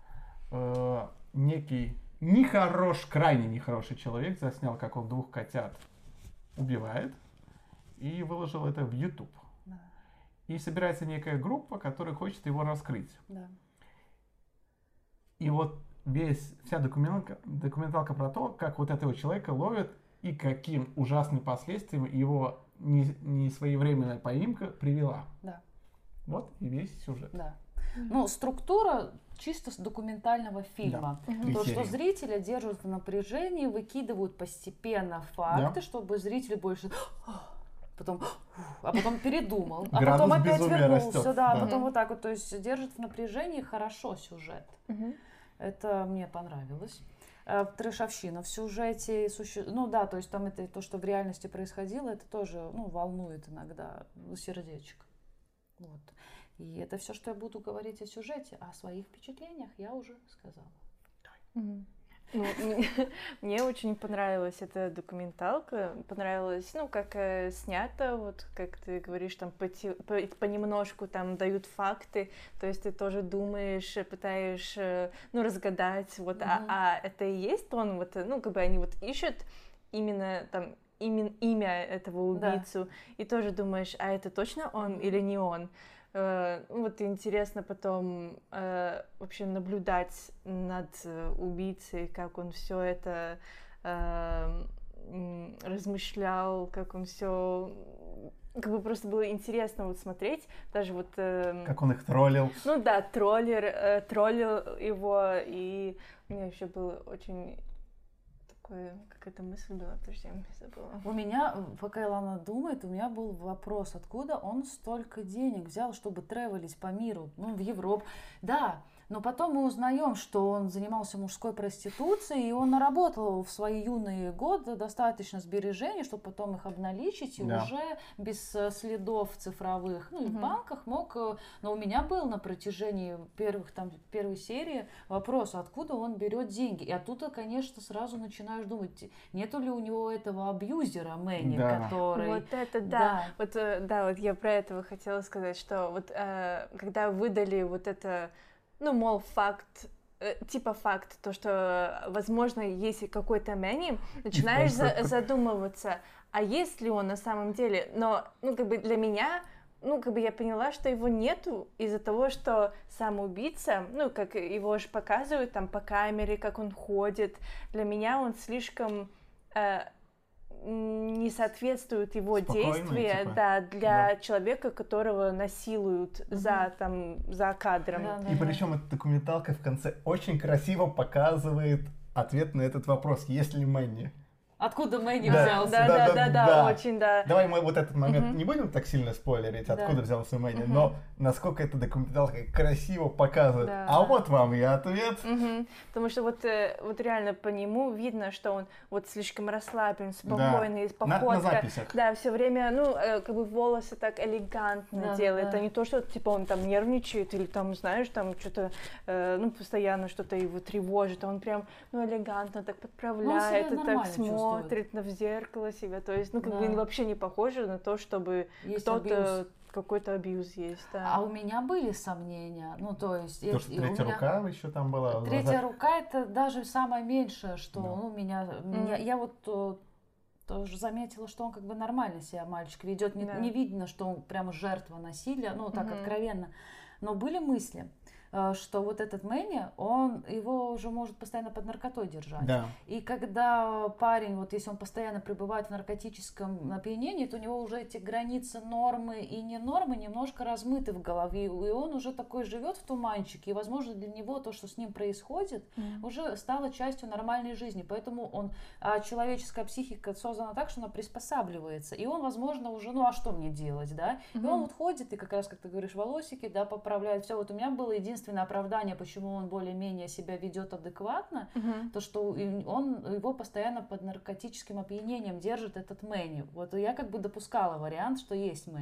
некий крайне нехороший человек заснял, как он 2 котят убивает, и выложил это в YouTube.
Да.
И собирается некая группа, которая хочет его раскрыть.
Да.
И вот вся документалка про то, как вот этого человека ловят и каким ужасным последствиям его несвоевременная поимка привела.
Да.
Вот и весь сюжет.
Да. Ну, структура чисто с документального фильма.
Да.
То,
3
что
серии.
зрителя держат в напряжении, выкидывают постепенно факты,
Да.
чтобы зритель больше... Потом, а потом передумал, а
Градус
потом опять
безумия
вернулся,
растет,
да,
да.
потом вот так вот, то есть держит в напряжении хорошо сюжет. Это мне понравилось. Трэшовщина в сюжете, ну да, то есть там это то, что в реальности происходило, это тоже, ну, волнует иногда сердечко. Вот. И это все, что я буду говорить о сюжете, а о своих впечатлениях я уже сказала.
Ну, мне очень понравилась эта документалка, понравилось, ну, как снято, вот как ты говоришь, там понемножку там дают факты, то есть ты тоже думаешь, пытаешь, ну, разгадать, вот, а это и есть он, вот, ну, как бы они вот ищут именно там имя этого убийцу, и тоже думаешь, а это точно он или не он? Вот интересно потом вообще наблюдать над убийцей, как он все это размышлял, как он все, как бы просто было интересно вот смотреть, даже вот...
Как он их троллил.
Ну да, троллил его, и у меня еще было очень... Какая-то мысль была, подожди, я забыла.
У меня, пока Илана думает, у меня был вопрос, откуда он столько денег взял, чтобы тревелить по миру, ну, в Европу. Да, но потом мы узнаем, что он занимался мужской проституцией, и он наработал в свои юные годы достаточно сбережений, чтобы потом их обналичить, и уже без следов цифровых, ну, и в банках мог... Но у меня был на протяжении первой серии вопрос, откуда он берет деньги. И оттуда, конечно, сразу начинаешь думать, нету ли у него этого абьюзера Мэнни, который...
Вот это да. Вот, да, вот я про это хотела сказать, что вот когда выдали вот это... Ну, мол, факт, типа факт, то, что, возможно, есть какой-то Мэнни, начинаешь задумываться, а есть ли он на самом деле, но, ну, как бы для меня, ну, как бы я поняла, что его нету из-за того, что сам убийца, ну, как его же показывают там по камере, как он ходит, для меня он слишком... не соответствуют его действия,
типа.
Да, для человека, которого насилуют за кадром.
И причем эта документалка в конце очень красиво показывает ответ на этот вопрос, есть ли Мэнни.
Откуда Мэнни взялся?
Да, очень, да.
Давай мы вот этот момент не будем так сильно спойлерить, откуда взялся Мэнни, но насколько эта документалка красиво показывает. А вот вам и ответ.
Потому что вот реально по нему видно, что он вот слишком расслаблен, спокойный, походка.
На записях.
Да, все время, ну, как бы волосы так элегантно делает. Это не то, что типа он там нервничает или там, знаешь, там что-то, ну, постоянно что-то его тревожит, а он прям, ну, элегантно так подправляет, и так смотрит в зеркало себя, то есть, ну, как бы вообще не похоже на то, чтобы
есть
кто-то, какой-то абьюз есть, да.
А у меня были сомнения, ну, то есть...
То, что третья рука еще там была.
Третья рука, это даже самое меньшее, что у меня... Я вот тоже заметила, что он как бы нормально себя мальчик ведет, не видно, что он прямо жертва насилия, ну, так откровенно, но были мысли, что вот этот Мэнни, его уже может постоянно под наркотой держать.
Да.
И когда парень, вот если он постоянно пребывает в наркотическом опьянении, то у него уже эти границы нормы и не нормы немножко размыты в голове. И он уже такой живет в туманчике. И, возможно, для него то, что с ним происходит, уже стало частью нормальной жизни. Поэтому человеческая психика создана так, что она приспосабливается. И он, возможно, уже, ну а что мне делать, да? И он вот ходит, и как раз, как ты говоришь, волосики, да, поправляет. Все, вот у меня было единственное оправдание, почему он более-менее себя ведет адекватно, то, что его постоянно под наркотическим опьянением держит этот Мэнни. Вот я как бы допускала вариант, что есть Мэнни.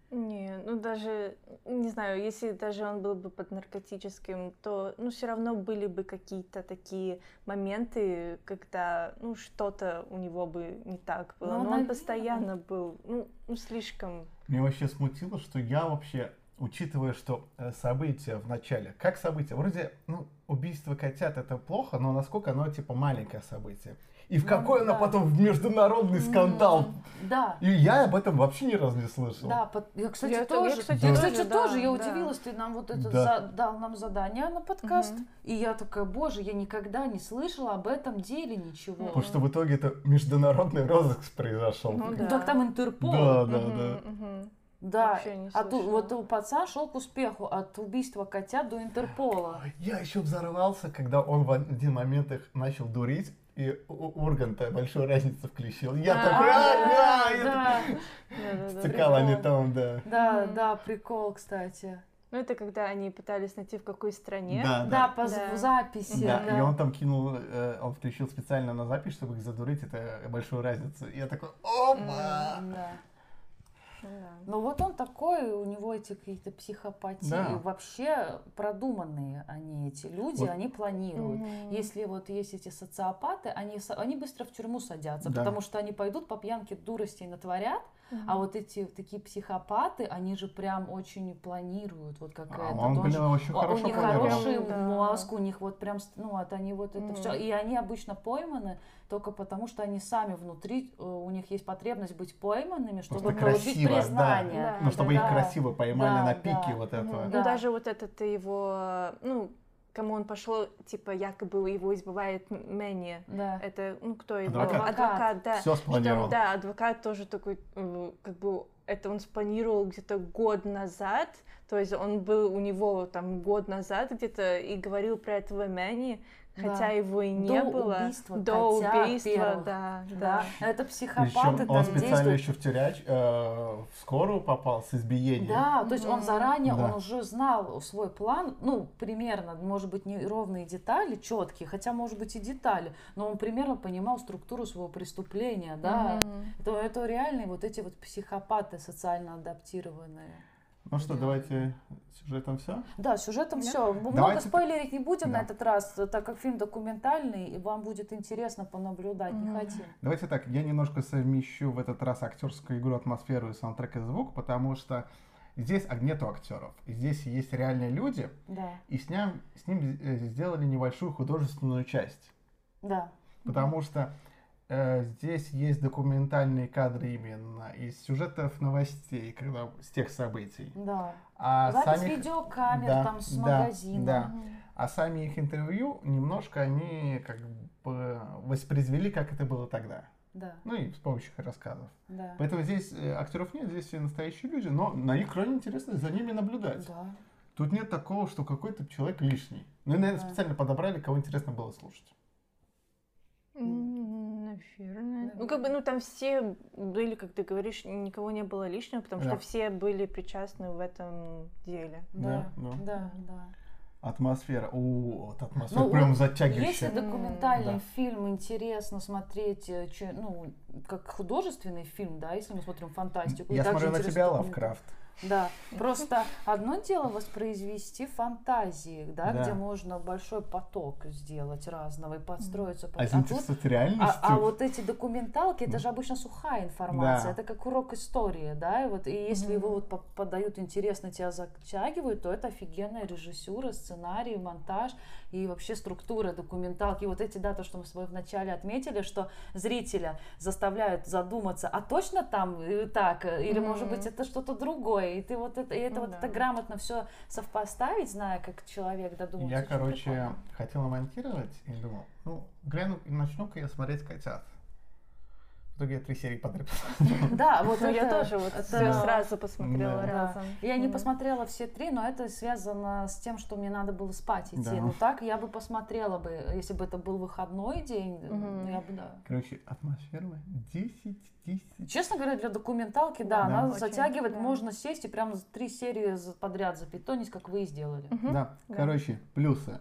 Не, ну даже, не знаю, если даже он был бы под наркотическим, то, ну, все равно были бы какие-то такие моменты, когда, ну, что-то у него бы не так было.
Ну,
Но он
наверное.
постоянно был, ну, слишком...
Меня вообще смутило, что я вообще, учитывая, что события в начале, как события, вроде, ну, убийство котят это плохо, но насколько оно типа маленькое событие. И в
Ну,
какой оно
да.
потом в международный скандал.
Да.
И я об этом вообще ни разу не слышал.
Да, я, кстати,
Я
тоже,
кстати,
Да.
тоже, да,
тоже, я
да.
удивилась, ты нам вот это
Да.
дал нам задание на подкаст,
Мгм.
и я такая, боже, я никогда не слышала об этом деле ничего.
Потому что в итоге это международный розыск произошел.
Ну
Ну,
да.
так там Интерпол.
Да, да,
Мгм,
да.
мгм.
Да,
Вообще не
вот
слышала.
пацан шел к успеху от убийства котят до Интерпола.
Я еще взорвался, когда он в один момент их начал дурить, и Урганта большую разницу включил. Я такой,
Да,
я
да,
Да-да-да.
стекал они
прикол.
там, да.
да,
Мгм.
да, прикол, кстати.
Ну, это когда они пытались найти, в какой стране.
Да,
Да, по
Да.
записи.
Да,
да.
и он там кинул, он включил специально на запись, чтобы их задурить, это большую разницу. И я такой, опа!
Да.
Да.
Но вот он такой, у него эти какие-то психопатии,
Да.
вообще продуманные они, эти люди,
Вот.
они планируют.
Мгм.
Если вот есть эти социопаты, они быстро в тюрьму садятся,
Да.
потому что они пойдут по пьянке дуростей натворят,
Мгм.
а вот эти такие психопаты, они же прям очень планируют, вот как
А
этот.
он, блин, очень
У
хорошо
них
планировал.
хороший
Да.
мозг, у них вот прям, ну вот они вот это
Мгм.
все, и они обычно пойманы только потому, что они сами внутри, у них есть потребность быть пойманными, чтобы
Просто
получить
красиво, да.
признание.
Да.
Ну, чтобы их
Да.
красиво поймали
Да,
на пике
да.
вот
Мгм.
этого.
Ну,
Да.
даже вот этот его, ну, кому он пошел, типа, якобы его избивает Мэнни.
Да.
Это, ну, кто его?
Адвокат.
Адвокат, да.
Все
Что там,
спланировал.
да, адвокат тоже такой, как бы, это он спланировал где-то год назад, то есть он был у него там год назад где-то и говорил про этого Мэнни, хотя
Да.
его и не
До
было.
убийства
До
котят
убийства,
первых.
да,
Да.
да.
Это психопаты
Причем
там
он специально
действуют.
еще в скорую попал с избиением.
Да, то есть он заранее,
Да.
он уже знал свой план, ну, примерно, может быть, не ровные детали, четкие, хотя, может быть, и детали, но он примерно понимал структуру своего преступления, да.
Мгм.
Это реальные вот эти вот психопаты социально адаптированные.
Ну что, давайте сюжетом все?
Да, сюжетом все. Много
Давайте-
спойлерить не будем
Да.
на этот раз, так как фильм документальный, и вам будет интересно понаблюдать, не хотим.
Давайте так, я немножко совмещу в этот раз актерскую игру, атмосферу и саундтрек и звук, потому что здесь нету актеров. Здесь есть реальные люди,
Да,
и с ним сделали небольшую художественную часть.
да.
Потому что здесь есть документальные кадры именно из сюжетов новостей, когда с тех событий.
Да.
А
Запись
самих-
видеокамер
Да,
там с
да,
магазина.
да. А сами их интервью немножко они как бы воспроизвели, как это было тогда.
Да,
Ну и с помощью их рассказов.
да.
Поэтому здесь актеров нет, здесь все настоящие люди, но на них крайне интересно за ними наблюдать.
Да.
Тут нет такого, что какой-то человек лишний. Ну и, наверное,
Да.
специально подобрали, кого интересно было слушать.
Наверное. Ну, как бы, ну, там все были, как ты говоришь, никого не было лишнего, потому
Да.
что все были причастны в этом деле.
Да,
Да, да.
да, да.
Атмосфера. Вот атмосфера
Ну,
прям
вот
затягивающая.
Если документальный
Да.
фильм интересно смотреть, ну, как художественный фильм, да, если мы смотрим фантастику. и
Я
также
смотрю на
интересно
тебя,
документ-
Лавкрафт.
Да, просто одно дело воспроизвести фантазии, да,
Да.
где можно большой поток сделать разного и подстроиться.
А
тут-
заинтересовать реальностью.
а вот эти документалки, это же обычно сухая информация,
Да.
это как урок истории, да, и вот, и если его вот подают интересно, тебя затягивают, то это офигенная режиссура, сценарий, монтаж и вообще структура документалки. И вот эти, да, то, что мы с тобой вначале отметили, что зрителя заставляют задуматься, а точно там так, или может быть это что-то другое, и ты вот это, и это
Ну
вот
да.
это грамотно все совпоставить, зная, как человек додумался.
Я,
очень
короче,
прикольно.
хотел монтировать и думал, ну, гляну, начну-ка я смотреть котят. В итоге я 3 серии подряд посмотрел.
Да, вот
Ну,
это,
я тоже вот
это-
все сразу посмотрела
Да.
Да.
разом.
Я не
Мгм.
посмотрела все 3, но это связано с тем, что мне надо было спать идти.
Да.
Ну так я бы посмотрела бы, если бы это был выходной день,
Мгм.
я бы, да.
Короче, атмосфера 10.
Честно говоря, для документалки, да,
Да.
она
Очень,
затягивает,
да.
можно сесть и прям 3 серии подряд запитонить, как вы и сделали.
Мгм.
Да,
Да.
короче, плюсы.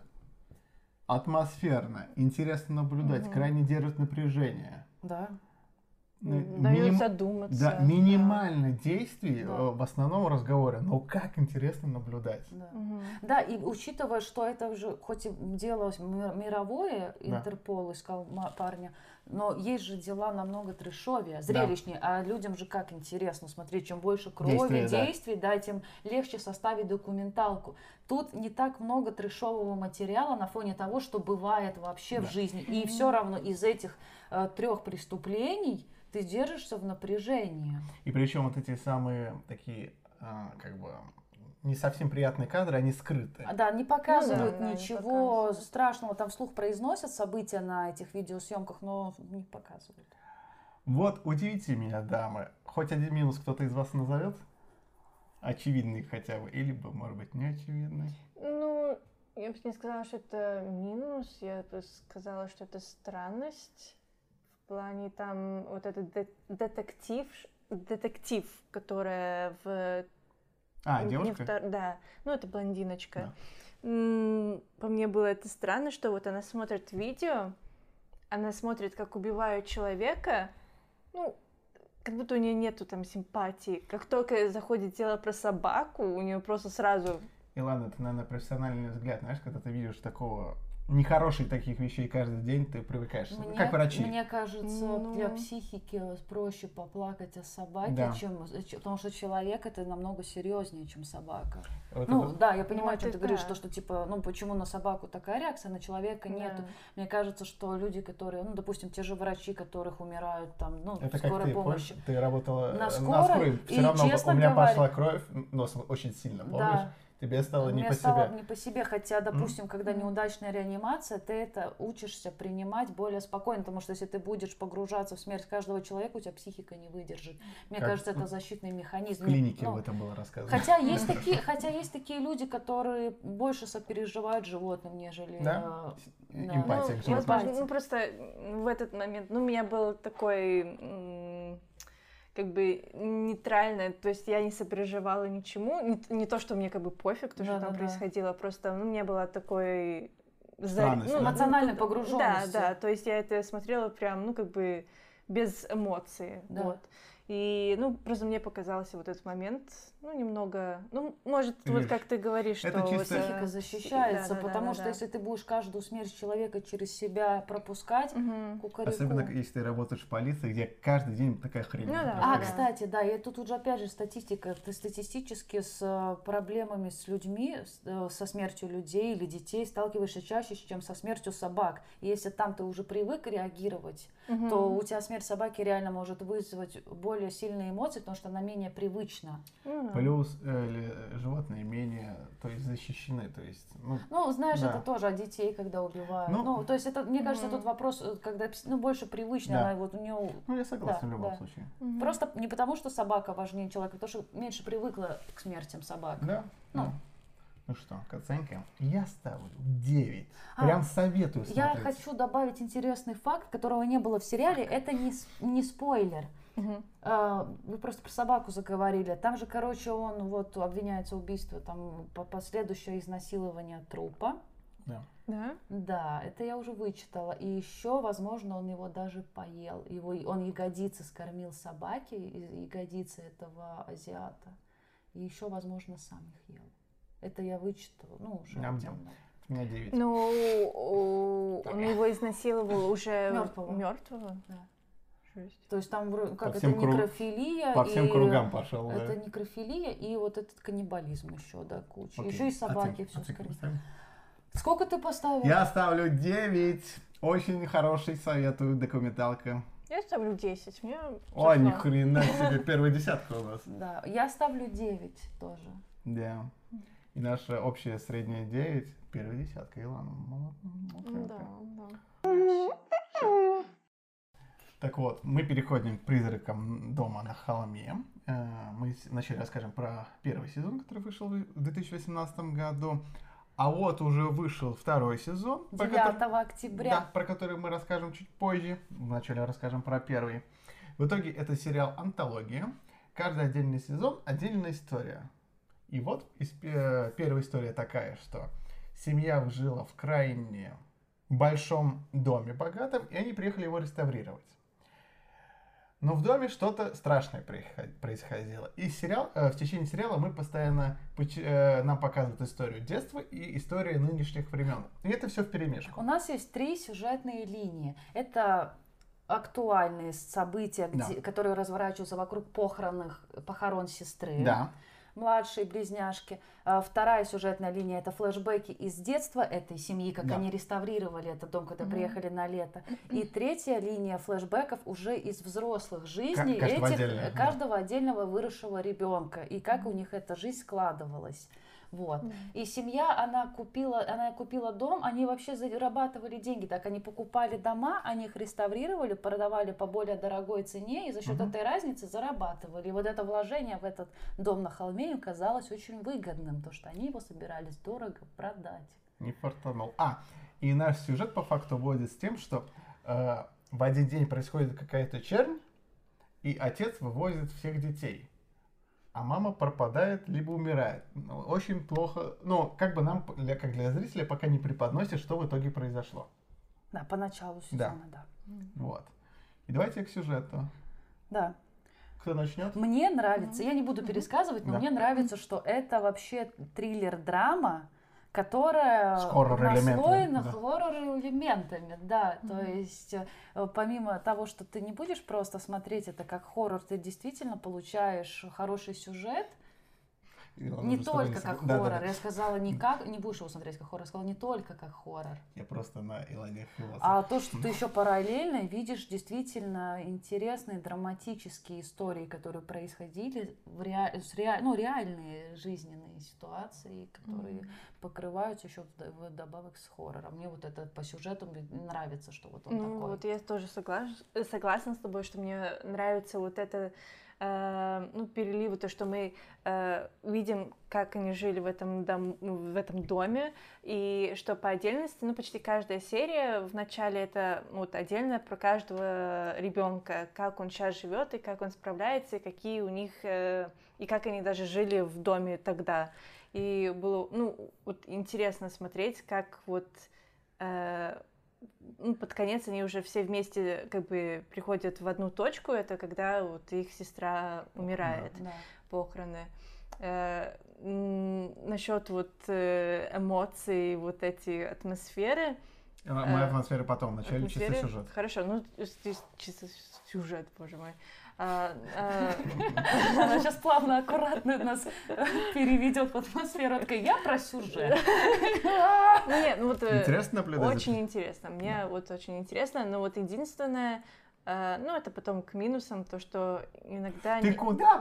Атмосферно, интересно наблюдать,
Мгм.
крайне держит напряжение.
Да.
Дает задуматься.
Да, минимально действий
Да.
в основном разговоре, но как интересно наблюдать.
Да.
Мгм.
Да, и учитывая, что это уже, хоть и делалось мировое,
Да.
Интерпол искал парня, но есть же дела намного трэшовее, зрелищнее, а людям же как интересно смотреть, чем больше крови,
Действия, да.
действий, тем легче составить документалку. Тут не так много трэшового материала на фоне того, что бывает вообще в жизни, и все равно из этих 3 преступлений ты держишься в напряжении.
И причем вот эти самые такие, как бы, не совсем приятные кадры, они скрыты.
Да, не показывают
да, не
ничего
показывают.
страшного, там вслух произносят события на этих видеосъемках, но не показывают.
Вот удивите меня, дамы. Хоть один минус кто-то из вас назовет? Очевидный хотя бы, или, может быть, не очевидный.
Ну, я бы не сказала, что это минус, я бы сказала, что это странность. В плане там вот этот детектив, которая в... не
Девушка?
Да, ну это блондиночка.
Да.
По мне было это странно, что вот она смотрит видео, она смотрит, как убивают человека, ну, как будто у нее нету там симпатии. Как только заходит дело про собаку, у нее просто сразу...
И ладно, это, наверное, профессиональный взгляд. Знаешь, когда ты видишь такого нехороших таких вещей каждый день, ты привыкаешь. Как врачи.
Мне кажется,
Ну.
для психики проще поплакать о собаке,
Да.
потому что человек это намного серьезнее, чем собака.
Вот
Ну
это-
да, я понимаю, о чем
это
ты говоришь,
да.
что типа, ну почему на собаку такая реакция, на человека нету.
Да.
Мне кажется, что люди, которые, ну допустим, те же врачи, которых умирают там, ну
Это
в
как
скорой
ты,
помощи.
помнишь, ты работала
На
на
скорой,
скорой,
и,
все равно
честно
у меня
говоря,
пошла кровь, носом очень сильно, помнишь?
Да.
Тебе стало не
Мне
по
стало
себе.
не по себе, хотя, допустим, когда неудачная реанимация, ты это учишься принимать более спокойно, потому что если ты будешь погружаться в смерть каждого человека, у тебя психика не выдержит. Мне
Как
кажется, это
в
защитный
В
механизм.
клинике
Ну,
об этом было рассказано.
хотя есть такие люди, которые больше сопереживают животным, нежели...
Да?
да.
Эмпатия
Ну,
к животным.
возможно, ну просто в этот момент, ну, у меня был такой, как бы нейтральное, то есть я не сопереживала ничему, не то, что мне как бы пофиг, то, что там
Да-да-да.
происходило, просто, ну, мне было такой...
Странность, да?
Эмоциональной
Да,
погруженности.
да, то есть я это смотрела прям, ну, как бы без эмоций,
Да.
вот. И, ну, просто мне показался вот этот момент, ну, немного, ну, может, вот
Видишь,
как ты говоришь,
это
что...
чисто-
Психика защищается,
Да,
потому что если ты будешь каждую смерть человека через себя пропускать,
Мгм.
кукареку.
Особенно, если ты работаешь в полиции, где каждый день такая хрень.
Ну да.
происходит.
Кстати, да, и тут уже опять же статистика. Ты статистически с проблемами с людьми, со смертью людей или детей сталкиваешься чаще, чем со смертью собак. И если там ты уже привык реагировать,
Мгм.
то у тебя смерть собаки реально может вызвать более сильные эмоции, потому что она менее привычна.
Ну, да.
Плюс животные менее, то есть защищены, то есть, ну,
Ну, знаешь,
Да.
это тоже от детей, когда убивают.
Ну,
Ну, то есть это, мне кажется,
Мгм.
тут вопрос, когда больше привычный,
Да.
она вот у нее
я согласен
Да,
в любом
да.
случае.
Мгм.
просто не потому, что собака важнее человека, а потому что меньше привыкла к смертям собак.
Да?
Ну.
Да. Ну что, к оценке? Я ставлю 9.
А,
Прям советую смотреть.
Я хочу добавить интересный факт, которого не было в сериале. Это не спойлер.
Мгм.
Вы просто про собаку заговорили. Там же, короче, он вот обвиняется в убийстве, там последующее изнасилование трупа.
Да.
Да?
Да, это я уже вычитала. И еще, возможно, он его даже поел. Он ягодицы скормил собаке, ягодицы этого азиата. И еще, возможно, сам их ел. Это я вычитала, ну, уже
Ням-ням.
отдельно.
У меня 9.
Ну, он его изнасиловал уже
Мёртвого.
мертвого.
Да.
Жесть.
То есть там как это
всем
некрофилия.
По всем
и
кругам пошел.
Это некрофилия и вот этот каннибализм еще, да, куча.
Окей.
Еще и собаки
Оценки
все скорее.
поставим.
Сколько ты поставил?
Я ставлю 9. Очень хороший, советую, документалка.
Я ставлю 10. Мне
Ой, ни
зашло.
хрена себе, первая десятка у нас.
Да, я ставлю 9 тоже.
Да. И наша общая средняя 9, первая десятка. Илана, молодец.
Да.
Так вот, мы переходим к «Призракам дома на холме». Мы вначале расскажем про первый сезон, который вышел в 2018 году. А вот уже вышел второй сезон.
9 октября.
Да, про который мы расскажем чуть позже. Вначале расскажем про первый. В итоге это сериал «Антология». Каждый отдельный сезон — отдельная история. И вот первая история такая, что семья жила в крайне большом доме богатом, и они приехали его реставрировать. Но в доме что-то страшное происходило. И в течение сериала мы постоянно нам показывают историю детства и историю нынешних времен. И это все вперемешку.
У нас есть 3 сюжетные линии. Это актуальные события, которые разворачиваются вокруг похорон сестры.
Да.
Младшие близняшки. Вторая сюжетная линия — это флешбеки из детства этой семьи, как они реставрировали этот дом, когда приехали на лето. И третья линия флешбеков уже из взрослых жизней каждого отдельного выросшего ребенка и как у них эта жизнь складывалась. Вот. И семья, она купила дом, они вообще зарабатывали деньги, так они покупали дома, они их реставрировали, продавали по более дорогой цене и за счет этой разницы зарабатывали. И вот это вложение в этот дом на холме им казалось очень выгодным, потому что они его собирались дорого продать.
Не фартанул. И наш сюжет по факту вводит с тем, что в один день происходит какая-то чернь, и отец вывозит всех детей. А мама пропадает, либо умирает. Очень плохо. Как бы нам, как для зрителя, пока не преподносят, что в итоге произошло.
Да, по началу сезона, да.
Вот. И давайте к сюжету.
Да.
Кто начнет?
Мне нравится, я не буду пересказывать, но мне нравится, что это вообще триллер-драма, которая наслоена хоррор-элементами, да, то есть помимо того, что ты не будешь просто смотреть это как хоррор, ты действительно получаешь хороший сюжет, не только как хоррор. Я сказала, не будешь его смотреть как хоррор, я сказала не только как хоррор.
Я просто на Илоне Хилосе.
А то, что ты еще параллельно видишь действительно интересные драматические истории, которые происходили, реальные жизненные ситуации, которые покрываются еще вдобавок с хоррором. Мне вот это по сюжету нравится, что вот он такой.
Вот я тоже согласна с тобой, что мне нравится вот это переливы, то, что мы видим, как они жили в этом доме, и что по отдельности, почти каждая серия в начале это отдельно про каждого ребенка, как он сейчас живет и как он справляется, и какие у них, и как они даже жили в доме тогда. И было интересно смотреть, как под конец они уже все вместе как бы приходят в одну точку, это когда их сестра умирает, похороны. Насчет эмоций, эти атмосферы.
Мы атмосферы потом, вначале чисто сюжет.
Хорошо, чисто сюжет, боже мой.
Она сейчас плавно, аккуратно нас переведет в атмосферу. Такая, я про сюжет.
Интересно наблюдать?
Очень интересно. Мне очень интересно, но единственное, это потом к минусам, то, что иногда...
Ты куда?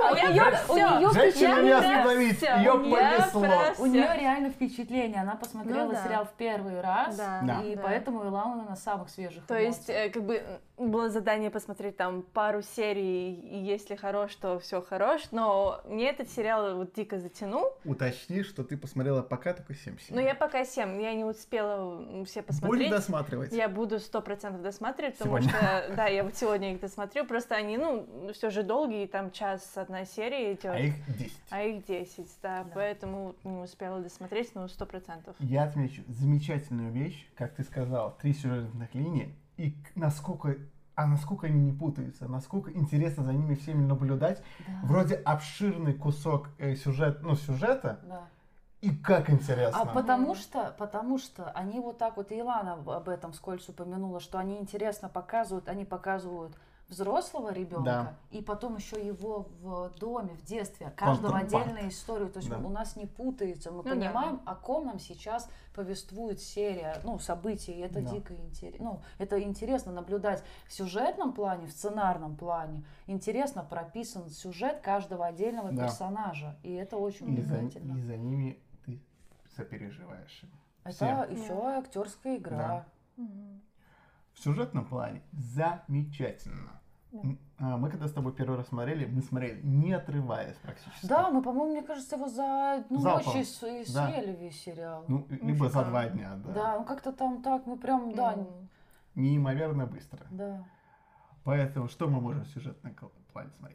Женщину
не остановить, ее понесло.
У нее реально впечатление, она посмотрела сериал в первый раз, и
Да.
поэтому Илана на самых свежих
То есть, было задание посмотреть там пару серий, и если хорош, то все хорош, но мне этот сериал дико затянул.
Уточни, что ты посмотрела пока только 7 серий.
Я пока 7, я не успела все посмотреть.
Будешь досматривать?
Я буду 100% досматривать, потому что, да, я сегодня их досмотрю, просто они, все же долгие, там час одна серия идет.
А их 10.
Да, поэтому не успела досмотреть, 100%.
Я отмечу замечательную вещь, как ты сказал, 3 сюжетных линии, и насколько они не путаются, насколько интересно за ними всеми наблюдать. Да. Вроде обширный кусок сюжета, и как интересно.
Потому что они и Илана об этом вскользь упомянула, что они интересно показывают взрослого ребенка, и потом еще его в доме, в детстве, каждого отдельную историю. То есть у нас не путается, мы понимаем, о ком нам сейчас повествует серия, события, и это дико интересно. Это интересно наблюдать в сюжетном плане, в сценарном плане. Интересно прописан сюжет каждого отдельного персонажа, и это очень увлекательно.
И за ними ты сопереживаешь.
Это еще актерская игра.
Да. В сюжетном плане замечательно. Мы когда с тобой первый раз смотрели, не отрываясь практически.
Да, мы, по-моему, мне кажется, его за одну ночь съели весь сериал.
Либо за 2 дня, да.
Да, как-то там так, мы прям,
неимоверно быстро.
Да.
Поэтому что мы можем в сюжетном плане смотреть?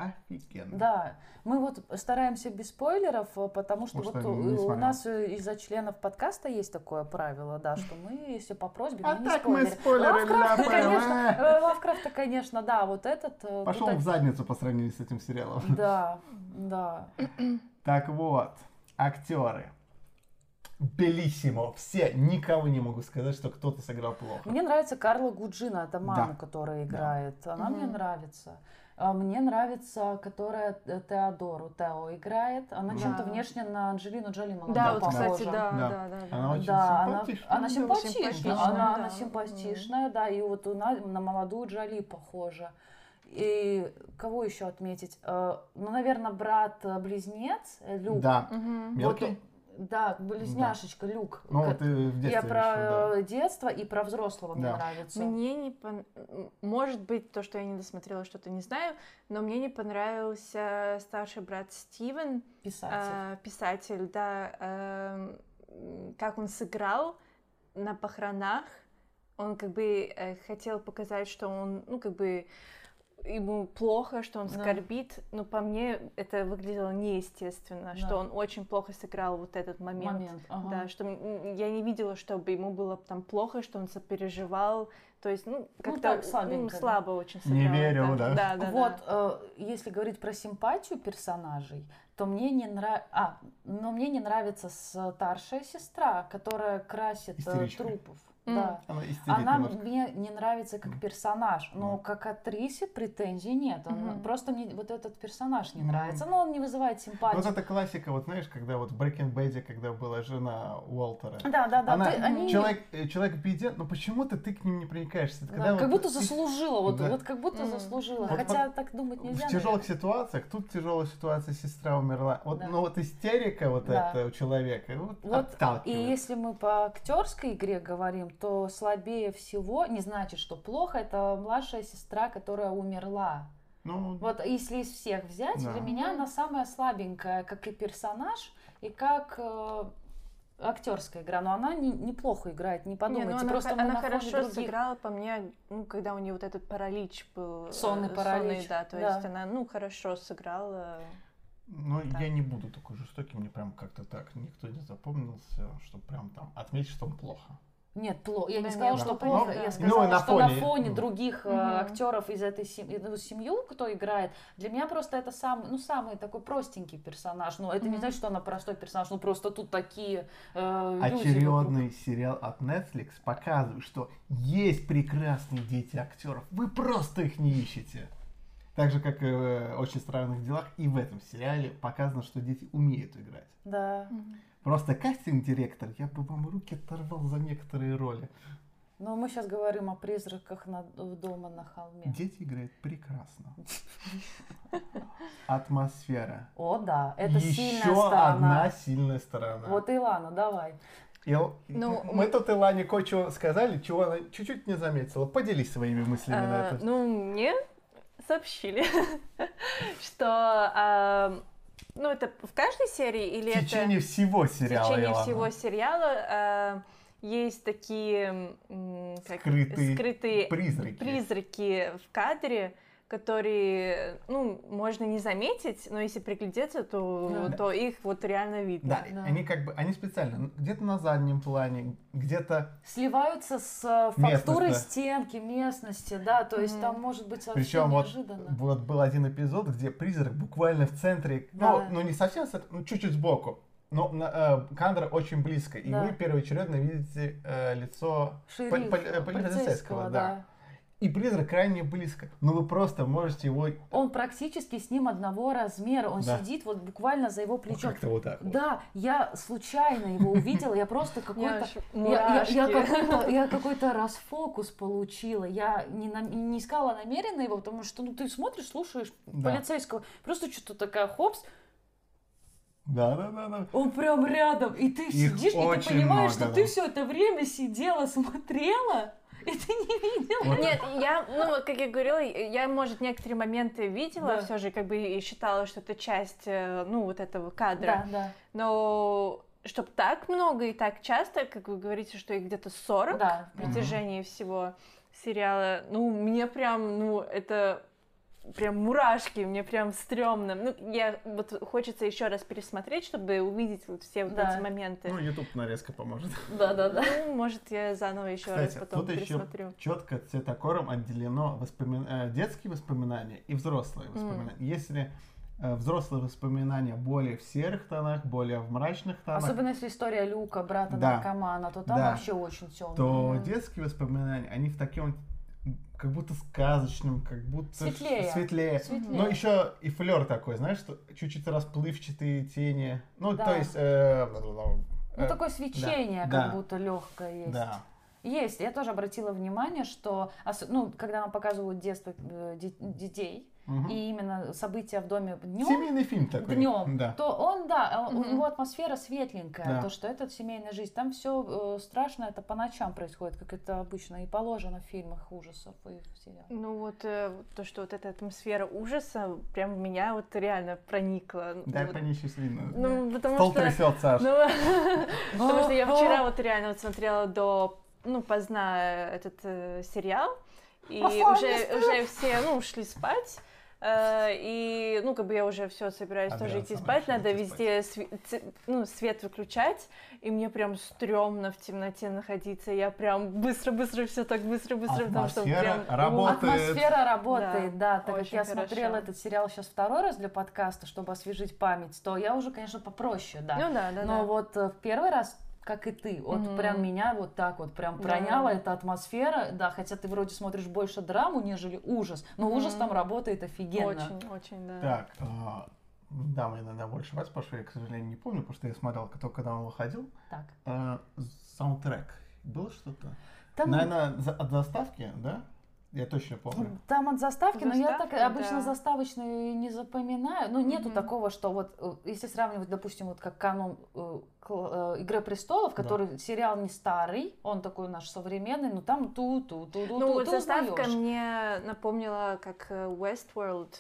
офигенно.
Да, мы вот стараемся без спойлеров, потому что
Потому
вот
что не
у
смотрел.
нас из-за членов подкаста есть такое правило, да, что мы, если по просьбе,
А
мы не
так мы
спойлерим.
спойлеры
Лавкрафт,
ляпаем.
конечно, Лавкрафта, конечно, да, вот этот...
Пошел
тут
в задницу по сравнению с этим сериалом.
Да, да.
Так вот, актеры. Белиссимо. Все, никого не могу сказать, что кто-то сыграл плохо.
Мне нравится Карла Гуджина, это мама,
Да.
которая
Да.
играет. Она мне нравится. А мне нравится, которая Тео играет. Она
Да.
чем-то внешне на Анджелину Джоли молодую
Да, вот,
похожа.
кстати, да.
Она очень
Да,
симпатичная.
она симпатичная,
симпатичная,
она
да.
симпатичная, да, и вот она на молодую Джоли похожа. И кого еще отметить? Ну, наверное, брат-близнец Люк.
Да.
Мгм.
Мелкий?
Вот, да, близняшечка Люк.
Ну, вот ты в детстве
Я про
решил, да.
детство и про взрослого мне
Да.
нравится.
Мне не Может быть, то, что я не досмотрела, что-то не знаю, но мне не понравился старший брат Стивен,
Писатель.
да, как он сыграл на похоронах. Он как бы хотел показать, что он, ну, как бы ему плохо, что он
Да.
скорбит, но по мне это выглядело неестественно,
Да.
что он очень плохо сыграл вот этот момент.
Ага.
Да, что я не видела, чтобы ему было там плохо, что он сопереживал, то есть, ну, как-то
так, слабенько, да.
слабо очень сыграл.
Не верю,
это.
да.
Да, да,
Вот,
да.
если говорить про симпатию персонажей, то мне не нравится старшая сестра, которая красит
Истеричка.
трупов.
М.
Да.
Она истерит
Она
немножко.
мне не нравится как персонаж, но как актрисе претензий нет. Просто мне вот этот персонаж не нравится, но он не вызывает симпатии.
Вот это классика, вот знаешь, когда вот в Breaking Bad, когда была жена Уолтера.
Да.
Она,
Они
человек в беде, но почему-то ты к ним не проникаешься.
да,
Когда
как
вот
будто
ты-
заслужила, вот,
Да.
вот как будто заслужила.
Вот
Хотя так думать нельзя.
в тяжелых ситуациях, тут тяжелая ситуация, сестра умерла. Вот,
Да.
но вот истерика вот
Да.
этого человека вот
Вот, и
отталкивает.
если мы по актерской игре говорим, то слабее всего, не значит, что плохо, это младшая сестра, которая умерла.
Ну,
Вот если из всех взять,
Да.
для меня она самая слабенькая, как и персонаж, и как актерская игра. Но она неплохо играет, не
Не,
подумайте.
ну она,
Просто мы
она
на фоне
хорошо
других-
сыграла по мне, ну, когда у нее вот этот паралич был.
Сонный паралич,
да, то
да.
есть она, ну, хорошо сыграла.
ну,
Да.
я не буду такой жестокий, мне прям как-то так никто не запомнился, что прям там отметить, что он плохо.
Нет, плохо. Я не
Да
сказала,
нет,
что
ну,
плохо.
да.
Я
Ну,
сказала,
на
что на
фоне,
фоне
ну.
других актеров из этой семью, кто играет, для меня просто это самый такой простенький персонаж. Ну, это не значит, что она простой персонаж, ну просто тут такие люди вокруг.
Очередный сериал от Netflix показывает, что есть прекрасные дети актеров. Вы просто их не ищете. Так же, как и в «Очень странных делах», и в этом сериале показано, что дети умеют играть.
Да.
Просто кастинг-директор, я бы вам руки оторвал за некоторые роли.
Но мы сейчас говорим о призраках дома на холме.
Дети играют прекрасно. Атмосфера.
О, да, это сильная
Еще
сторона.
одна сильная сторона.
Вот, Илана, давай.
Ну,
мы тут Илане кое-что сказали, чего она чуть-чуть не заметила. Поделись своими мыслями на это.
Ну, мне сообщили, что, ну, это в каждой серии или
В
это...
течение всего сериала,
В течение
Илана.
всего сериала есть такие скрытые
призраки.
в кадре, которые, ну, можно не заметить, но если приглядеться, то их вот реально видно.
Да, они как бы, они специально, где-то на заднем плане, где-то...
Сливаются с фактурой
Местность, да.
стенки, местности, да, то есть там может быть совсем
Причем вот,
неожиданно.
вот был один эпизод, где призрак буквально в центре,
Да.
ну не совсем в центре, ну чуть-чуть сбоку, но камера очень близко, и
Да.
вы первоочередно видите лицо полицейского, да. И призрак крайне близко, но вы просто можете его...
Он практически с ним одного размера, он
Да.
сидит вот буквально за его
Ну,
плечом.
как-то вот так вот.
Да, я случайно его увидела, я просто какой-то...
Мурашки.
Я какой-то расфокус получила. Я не искала намеренно его, потому что ну, ты смотришь, слушаешь
Да.
полицейского, просто что-то такая хопс,
Да.
он прям рядом, и ты
Их
сидишь, и ты
очень
понимаешь,
много,
что
да.
ты все это время сидела, смотрела, и ты не видела.
Нет, я, ну, как я говорила, я, может, некоторые моменты видела,
Да.
все же, как бы, и считала, что это часть, ну, вот этого кадра.
Да.
Но чтобы так много и так часто, как вы говорите, что их где-то 40
Да.
в протяжении всего сериала, ну, мне прям, ну, это прям мурашки, мне прям стрёмно. Ну, я вот хочется еще раз пересмотреть, чтобы увидеть вот все вот эти моменты.
Ну, YouTube нарезка поможет.
Да-да-да.
Ну, может, я заново еще раз потом
тут
пересмотрю.
еще четко цветокором отделено детские воспоминания и взрослые воспоминания. Если взрослые воспоминания более в серых тонах, более в мрачных тонах,
Особенно если история Люка, брата наркомана, то там вообще очень темно.
то детские воспоминания, они в таком как будто сказочном, как будто светлее. Но еще и флер такой, знаешь, что чуть-чуть расплывчатые тени. Ну, то есть...
ну, такое свечение, как будто легкое есть.
Да.
Есть. Я тоже обратила внимание, что, ну, когда нам показывают детство детей, и именно события в доме днем,
семейный фильм такой.
Днем, то он, у него атмосфера светленькая, то, что это семейная жизнь. Там все страшно, это по ночам происходит, как это обычно и положено в фильмах ужасов и в сериалах.
Ну вот то, что вот эта атмосфера ужаса прям в меня вот реально проникла.
Дай
вот.
понищись видно.
Ну, потому
Стол
что...
трясет, Саш.
Потому что я вчера вот реально вот смотрела поздна этот сериал, и уже все, ушли спать. И, как бы я уже все собираюсь тоже идти спать, надо везде свет выключать, и мне прям стрёмно в темноте находиться, я прям быстро все так быстро, потому что прям...
Атмосфера работает, да, так как я
хорошо.
смотрела этот сериал сейчас второй раз для подкаста, чтобы освежить память, то я уже, конечно, попроще, да.
Ну да.
Но вот в первый раз, как и ты, вот прям меня вот так вот прям проняла эта атмосфера, да, хотя ты вроде смотришь больше драму, нежели ужас, но ужас там работает офигенно.
Очень, да.
Так, да, мы иногда больше вас спрашиваю, я, к сожалению, не помню, потому что я смотрел только когда он выходил.
Так.
Саундтрек, было что-то?
Там...
Наверное, от заставки, да? Я точно помню.
Там от заставки, но я так обычно заставочные не запоминаю. Ну, нету такого, что вот, если сравнивать, допустим, вот как канон «Игры престолов», который сериал не старый, он такой наш современный, но там
Ну, вот заставка мне напомнила, как Westworld.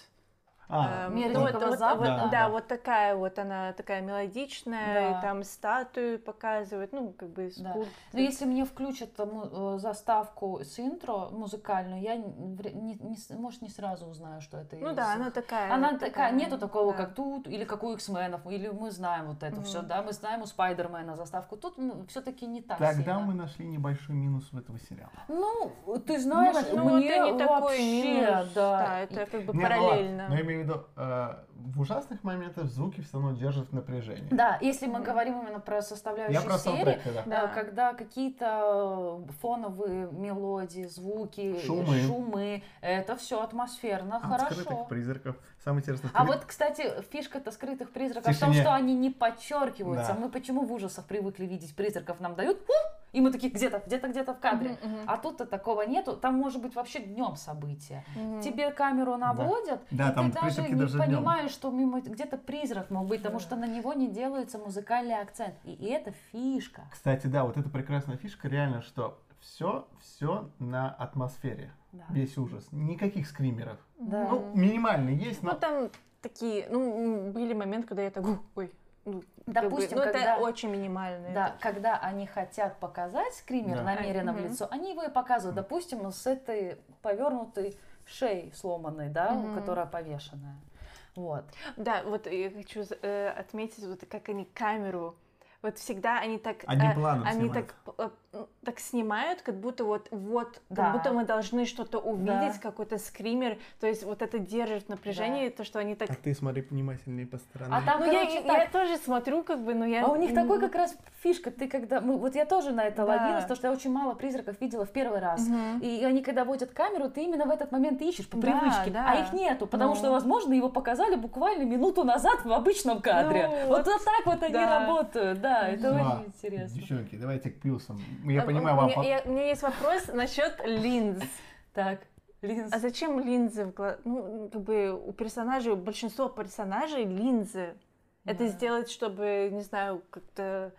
«Мир Дикого Запада».
Да, вот такая вот, она такая мелодичная, и там статую показывают, как бы скульптуры.
Но если мне включат заставку с интро музыкальную, я, может, не сразу узнаю, что это.
Ну да, она такая.
Она такая, нету такого, как тут, или как у X-менов, или мы знаем вот это все, да, мы знаем у Спайдермена заставку. Тут все-таки не так
Тогда
сильно.
мы нашли небольшой минус в этого сериала.
Ну, ты знаешь, мне
это не такой
вообще,
минус,
да.
Это как бы параллельно.
Но я имею в виду, в ужасных моментах звуки все равно держат в напряжении.
Да, если мы говорим именно про составляющую серии, когда какие-то фоновые мелодии, звуки, шумы, это все атмосферно, хорошо.
Скрытых призраков. Самое интересное.
А вот, кстати, фишка-то скрытых призраков в том, что они не подчеркиваются. Мы почему в ужасах привыкли видеть призраков, нам дают, и мы такие где-то в кадре. А тут-то такого нету. Там может быть вообще днем события. Тебе камеру наводят, и ты даже не понимаешь, что мимо где-то призрак мог быть, потому что на него не делается музыкальный акцент. И это фишка.
Кстати, да, вот это прекрасная фишка, реально, что все на атмосфере. Да. Весь ужас. Никаких скримеров.
Да.
Ну, минимально есть, но...
Ну, там такие, были моменты, когда я так,
допустим,
это очень минимально.
Да, когда они хотят показать скример намеренно в лицо, они его и показывают. Допустим, с этой повернутой шеей сломанной, да, которая повешенная. Вот.
Да, вот я хочу отметить, вот как они камеру, вот всегда они так, так снимают, как будто как будто мы должны что-то увидеть, какой-то скример, то есть вот это держит напряжение, то, что они так...
А ты смотри внимательнее по сторонам.
А там,
я тоже смотрю, как бы, но я...
А у них такой как раз фишка, ты когда... Вот я тоже на это ловилась, потому что я очень мало призраков видела в первый раз. И они, когда водят камеру, ты именно в этот момент ищешь по привычке, а их нету, потому что, возможно, его показали буквально минуту назад в обычном кадре. Вот так вот они работают, да, это очень интересно.
Девчонки, давайте к плюсам. Я понимаю,
у меня есть вопрос насчет линз.
Так, линз.
А зачем линзы в глаз? Ну, как бы у персонажей, у большинства персонажей линзы. Это сделать, чтобы, не знаю, как-то...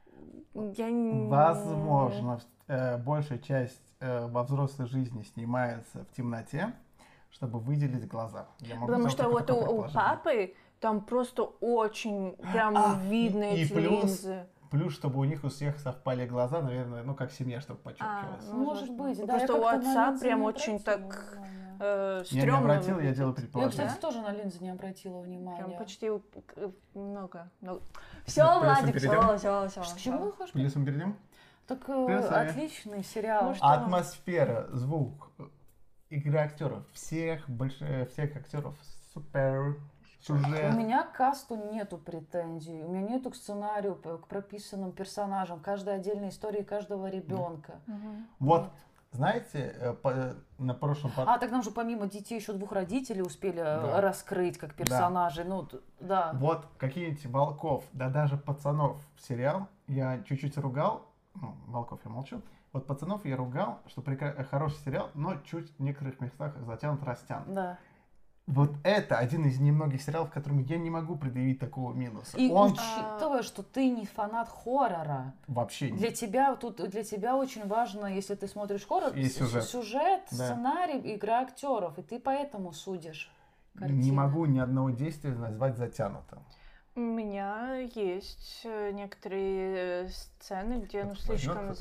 Возможно, большая часть во взрослой жизни снимается в темноте, чтобы выделить глаза.
Потому что вот у папы там просто очень прям видно эти линзы.
Плюс, чтобы у них у всех совпали глаза, наверное, как семья, чтобы подчеркивалось.
Может быть, да.
Просто у отца прям очень так
Я не
стрёмно
обратил, я
выглядит.
делал
Я,
предположение.
кстати, тоже на линзы не обратила внимания.
Прям почти много. Все, Владик,
перейдем?
все.
К чему вы хоть?
Плюсом перейдем?
Так
Плюсы.
отличный сериал.
Ну, что?
Атмосфера, звук, игра актеров. Всех актеров супер.
У
Сюжет.
меня к касту нету претензий, у меня нету к сценарию, к прописанным персонажам, каждой отдельной истории каждого ребенка.
Вот, знаете, на прошлом
А, так нам же помимо детей еще 2 родителей успели
Да.
раскрыть как персонажей. Ну, да.
Вот какие-нибудь волков, да даже пацанов в сериал я чуть-чуть ругал, ну, волков я молчу, вот пацанов я ругал, что хороший сериал, но чуть в некоторых местах затянут-растянут.
Да.
Вот это один из немногих сериалов, которым я не могу предъявить такого минуса.
И
Он
учитывая, что ты не фанат хоррора,
вообще не...
для тебя очень важно, если ты смотришь хоррор,
И сюжет. Да.
сценарий, игра актеров, и ты поэтому судишь
Не
картину.
могу ни одного действия назвать затянутым.
У меня есть некоторые сцены, где, слишком...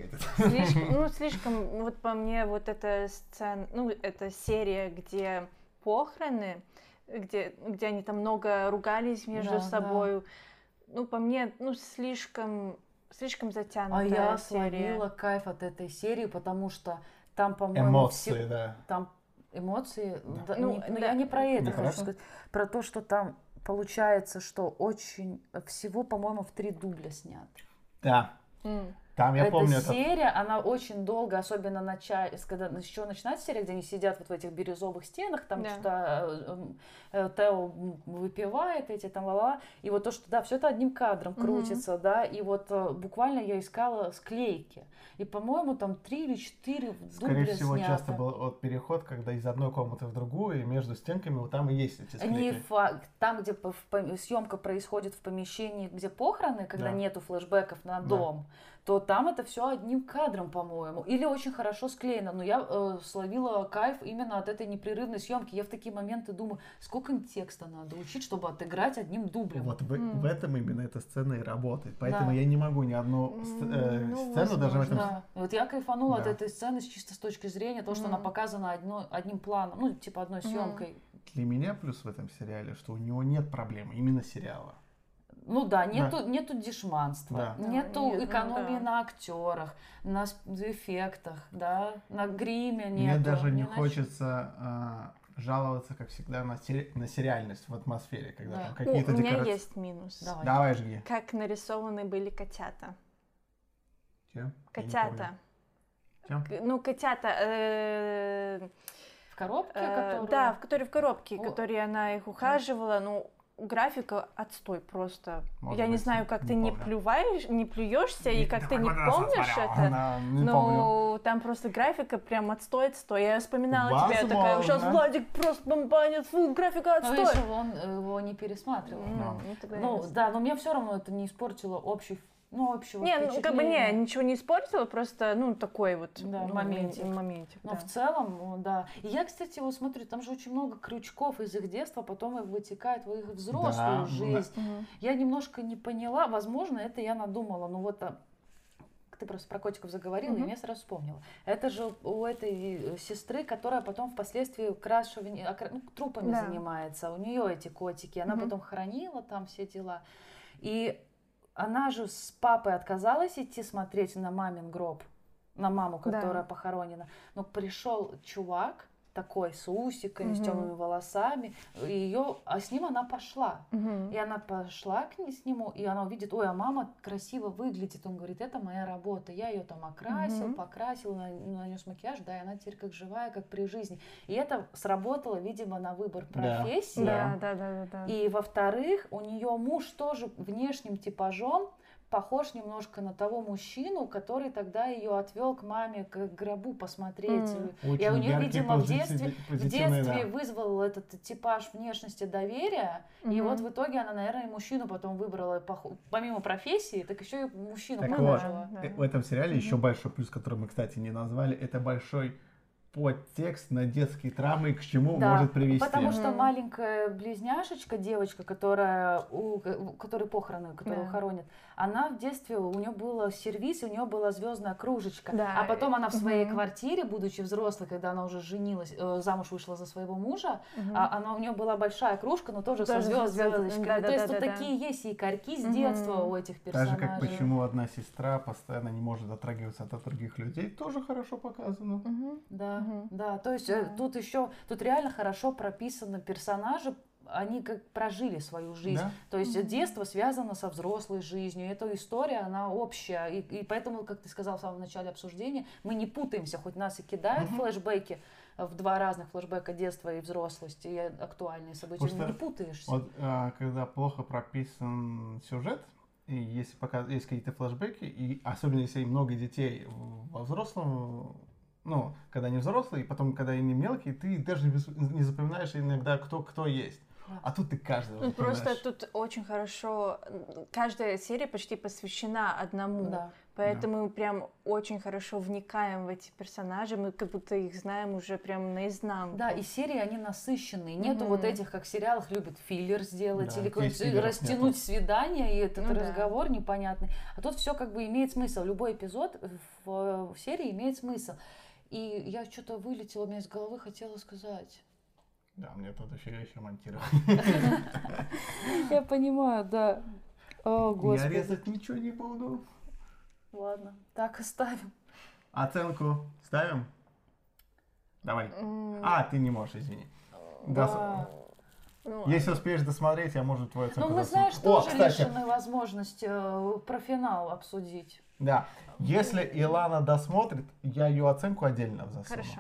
Слишком, вот по мне, вот эта сцена, эта серия, где похороны, где они там много ругались между собой. Ну, по мне, слишком затянутая
А я
серия.
словила кайф от этой серии, потому что там, по-моему,
Эмоции, да.
там эмоции.
Да.
Да, я не про это
Не
хочу
хорошо?
сказать, про то, что там получается, что очень всего, по-моему, в 3 дубля снят.
Да. Там, я
Эта
помню,
серия, она очень долго, особенно когда еще начинается серия, где они сидят вот в этих бирюзовых стенах, там
Да.
что-то Тео выпивает эти там ла-ла, и вот то, что, да, все это одним кадром крутится, да, и вот буквально я искала склейки, и, по-моему, там 3 или 4 дубля
Скорее всего,
снято.
часто был вот переход, когда из одной комнаты в другую, и между стенками вот там и есть эти
Не
склейки.
факт. Там, где съемка происходит в помещении, где похороны, когда
Да.
нету флешбеков на дом, то там это все одним кадром, по-моему. Или очень хорошо склеено. Но я словила кайф именно от этой непрерывной съемки. Я в такие моменты думаю, сколько им текста надо учить, чтобы отыграть одним дублем.
Вот в этом именно эта сцена и работает. Поэтому
Да.
я не могу ни одну сцену даже в этом...
Да. И вот я кайфанула от
Да.
этой сцены чисто с точки зрения того, что она показана одним планом, ну, типа одной съемкой.
Для меня плюс в этом сериале, что у него нет проблем именно сериала.
Ну да, нету дешманства,
Да.
нету
Нет,
экономии
да.
на актерах, на эффектах, да, на гриме нету.
Мне даже не
ни на
хочется жаловаться, как всегда, на сериальность в атмосфере, когда
Да.
там какие-то
У меня
декорации...
есть минус.
Давай.
Давай, жги.
Как нарисованы были котята.
Чем? Я не
Котята.
помню. Чем?
Котята.
В коробке, которую...
Да, которые в коробке,
О.
которые она их ухаживала. Графика отстой просто.
Может
Я не
быть,
знаю, как
не
ты
помню.
не плюешься, и как ты не
Давай,
помнишь
смотрел.
это.
Не помню.
Но там просто графика прям отстой. Я вспоминала тебя, я такая, сейчас
Возможно.
Владик просто бомбанет, фу, графика
Ну,
отстой.
видишь, он его не пересматривал.
Тогда
Ну,
я-
да, но мне все равно это не испортило общего
Не,
впечатления.
ничего не испортила, просто, такой вот
Да, моментик.
моментик,
Но
да.
в целом, да. И я, кстати, вот смотрю, там же очень много крючков из их детства, потом и вытекает в их взрослую
Да,
жизнь.
Мгм.
Я немножко не поняла, возможно, это я надумала, ты просто про котиков заговорила, и я сразу вспомнила. Это же у этой сестры, которая потом впоследствии трупами
Да.
занимается. У нее эти котики. Она потом хоронила там все дела. И она же с папой отказалась идти смотреть на мамин гроб, на маму, которая похоронена. Но пришел чувак, такой с усиками, с темными волосами, а с ним она пошла. И она пошла с нему, и она увидит, ой, а мама красиво выглядит. Он говорит, это моя работа. Я ее там окрасил, покрасил, нанес макияж, да, и она теперь как живая, как при жизни. И это сработало, видимо, на выбор профессии.
Да.
И во-вторых, у нее муж тоже внешним типажом похож немножко на того мужчину, который тогда ее отвел к маме к гробу посмотреть. И
Очень
у нее,
яркий,
видимо, в детстве
позитивный, да.
вызвал этот типаж внешности доверия. И вот в итоге она, наверное, и мужчину потом выбрала, помимо профессии, так еще и мужчину
Так
похожего.
вот, в этом сериале еще большой плюс, который мы, кстати, не назвали, это большой подтекст на детские травмы, к чему
Да,
может привести.
потому что маленькая близняшечка, девочка, которая которой похороны, которую
Да.
хоронят, она в детстве, у нее был сервиз, и у нее была звездная кружечка.
Да.
А потом она в своей квартире, будучи взрослой, когда она уже женилась, замуж вышла за своего мужа, у нее была большая кружка, но тоже со звездочками.
Да,
То есть
да,
тут
да.
такие есть якорьки с детства у этих
Так
персонажей.
же, как почему одна сестра постоянно не может дотрагиваться от других людей, тоже хорошо показано.
Да, да, то есть тут реально хорошо прописаны персонажи, они как прожили свою жизнь.
Да.
То есть детство связано со взрослой жизнью. Эта история, она общая. И поэтому, как ты сказал в самом начале обсуждения, мы не путаемся, хоть нас и кидают флешбеки в два разных флешбека детства и взрослости, и актуальные события,
Потому
не
что
путаешься.
Вот когда плохо прописан сюжет, и если есть какие-то флешбеки, и особенно если много детей во взрослом, ну, когда они взрослые, и потом, когда они мелкие, ты даже не запоминаешь иногда, кто есть.
Да.
А тут ты каждого
Ну,
запоминаешь.
просто тут очень хорошо, каждая серия почти посвящена одному,
Да.
поэтому мы прям очень хорошо вникаем в эти персонажи, мы как будто их знаем уже прям наизнанку.
Да, и серии, они насыщенные. Нету вот этих, как в сериалах любят филлер сделать,
Да,
или
здесь
какой-нибудь
филлеров
растянуть
нету.
свидание, и этот
Ну да.
разговор непонятный. А тут все как бы имеет смысл. Любой эпизод в серии имеет смысл. И я что-то вылетела у меня из головы, хотела сказать.
Да, мне тут еще монтировать.
Я понимаю, да. О,
Я
Господи.
резать ничего не буду.
Ладно, так оставим.
Оценку ставим? Давай. Ты не можешь, извини.
Да.
Ну,
Если успеешь досмотреть, я, может, твою оценку
Ну, мы,
засуну.
знаешь,
О,
тоже
кстати,
лишены возможности про финал обсудить.
да. Если Илана досмотрит, я ее оценку отдельно засуну.
хорошо.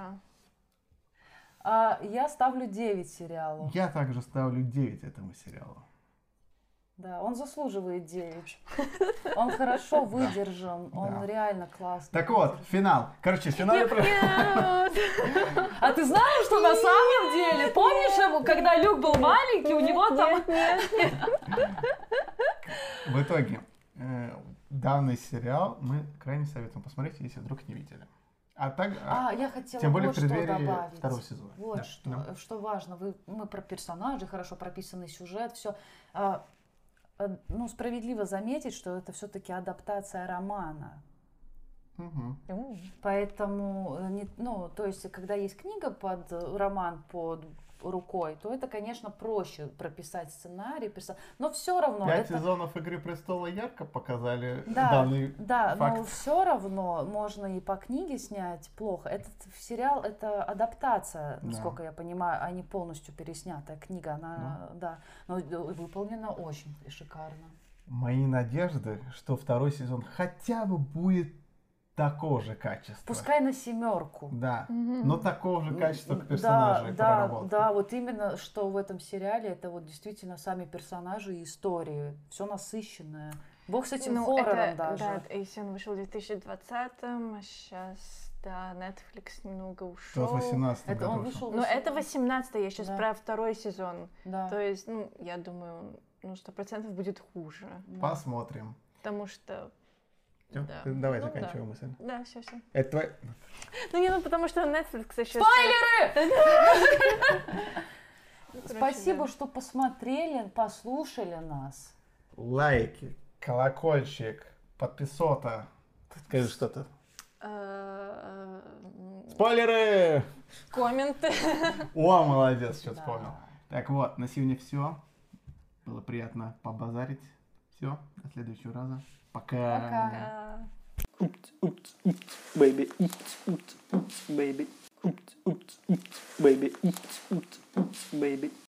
Я ставлю 9 сериалу.
Я также ставлю 9 этому сериалу.
Да, он заслуживает 9. Он хорошо выдержан, он реально классный.
Так вот, финал. Короче, в финале...
А ты знаешь, что на самом деле, помнишь, когда Люк был маленький, у него там...
В итоге, данный сериал мы крайне советуем посмотреть, если вдруг не видели.
Я хотела
Тем более
вот
в
что
преддверии
добавить.
второго сезона.
Вот
Да,
что,
да.
что важно. Мы про персонажей, хорошо прописанный сюжет, все. Ну, справедливо заметить, что это все-таки адаптация романа.
Мгм.
Поэтому, то есть, когда есть книга под роман под рукой, то это, конечно, проще прописать сценарий, но все равно
5
это...
сезонов «Игры престола» ярко показали
Да,
данный
да,
факт.
но все равно можно и по книге снять плохо. Этот сериал — это адаптация,
Да.
насколько я понимаю, а не полностью переснятая книга. Она, да, но выполнена очень шикарно.
Мои надежды, что второй сезон хотя бы будет такого же качества.
Пускай на 7.
Да, но такого же качества к
Да,
персонажей проработки.
да, вот именно что в этом сериале, это вот действительно сами персонажи и истории. Все насыщенное. Бог с этим хоррором даже.
Да, если он вышел в 2020-м, а сейчас, да, Netflix немного ушел.
Тот в 18
Это
году
он
вышел.
вышел...
Но это 18-й, я сейчас
Да.
про второй сезон.
Да.
То есть, я думаю, 100% будет хуже.
Посмотрим.
Потому что...
Всё?
Да.
Давай
Ну,
заканчиваем мысль.
Да, все.
Это твой...
Потому что Netflix еще...
Спойлеры!
Короче,
Спасибо,
да.
что посмотрели, послушали нас.
Лайки, колокольчик, подписота. Скажи что-то. Спойлеры!
Комменты.
О, молодец, что
Да.
вспомнил. Так вот, на сегодня все. Было приятно побазарить. Все, до следующего раза. Пока.
Пока.
Oops, baby. Oops, baby. Oops, baby. Oops, baby.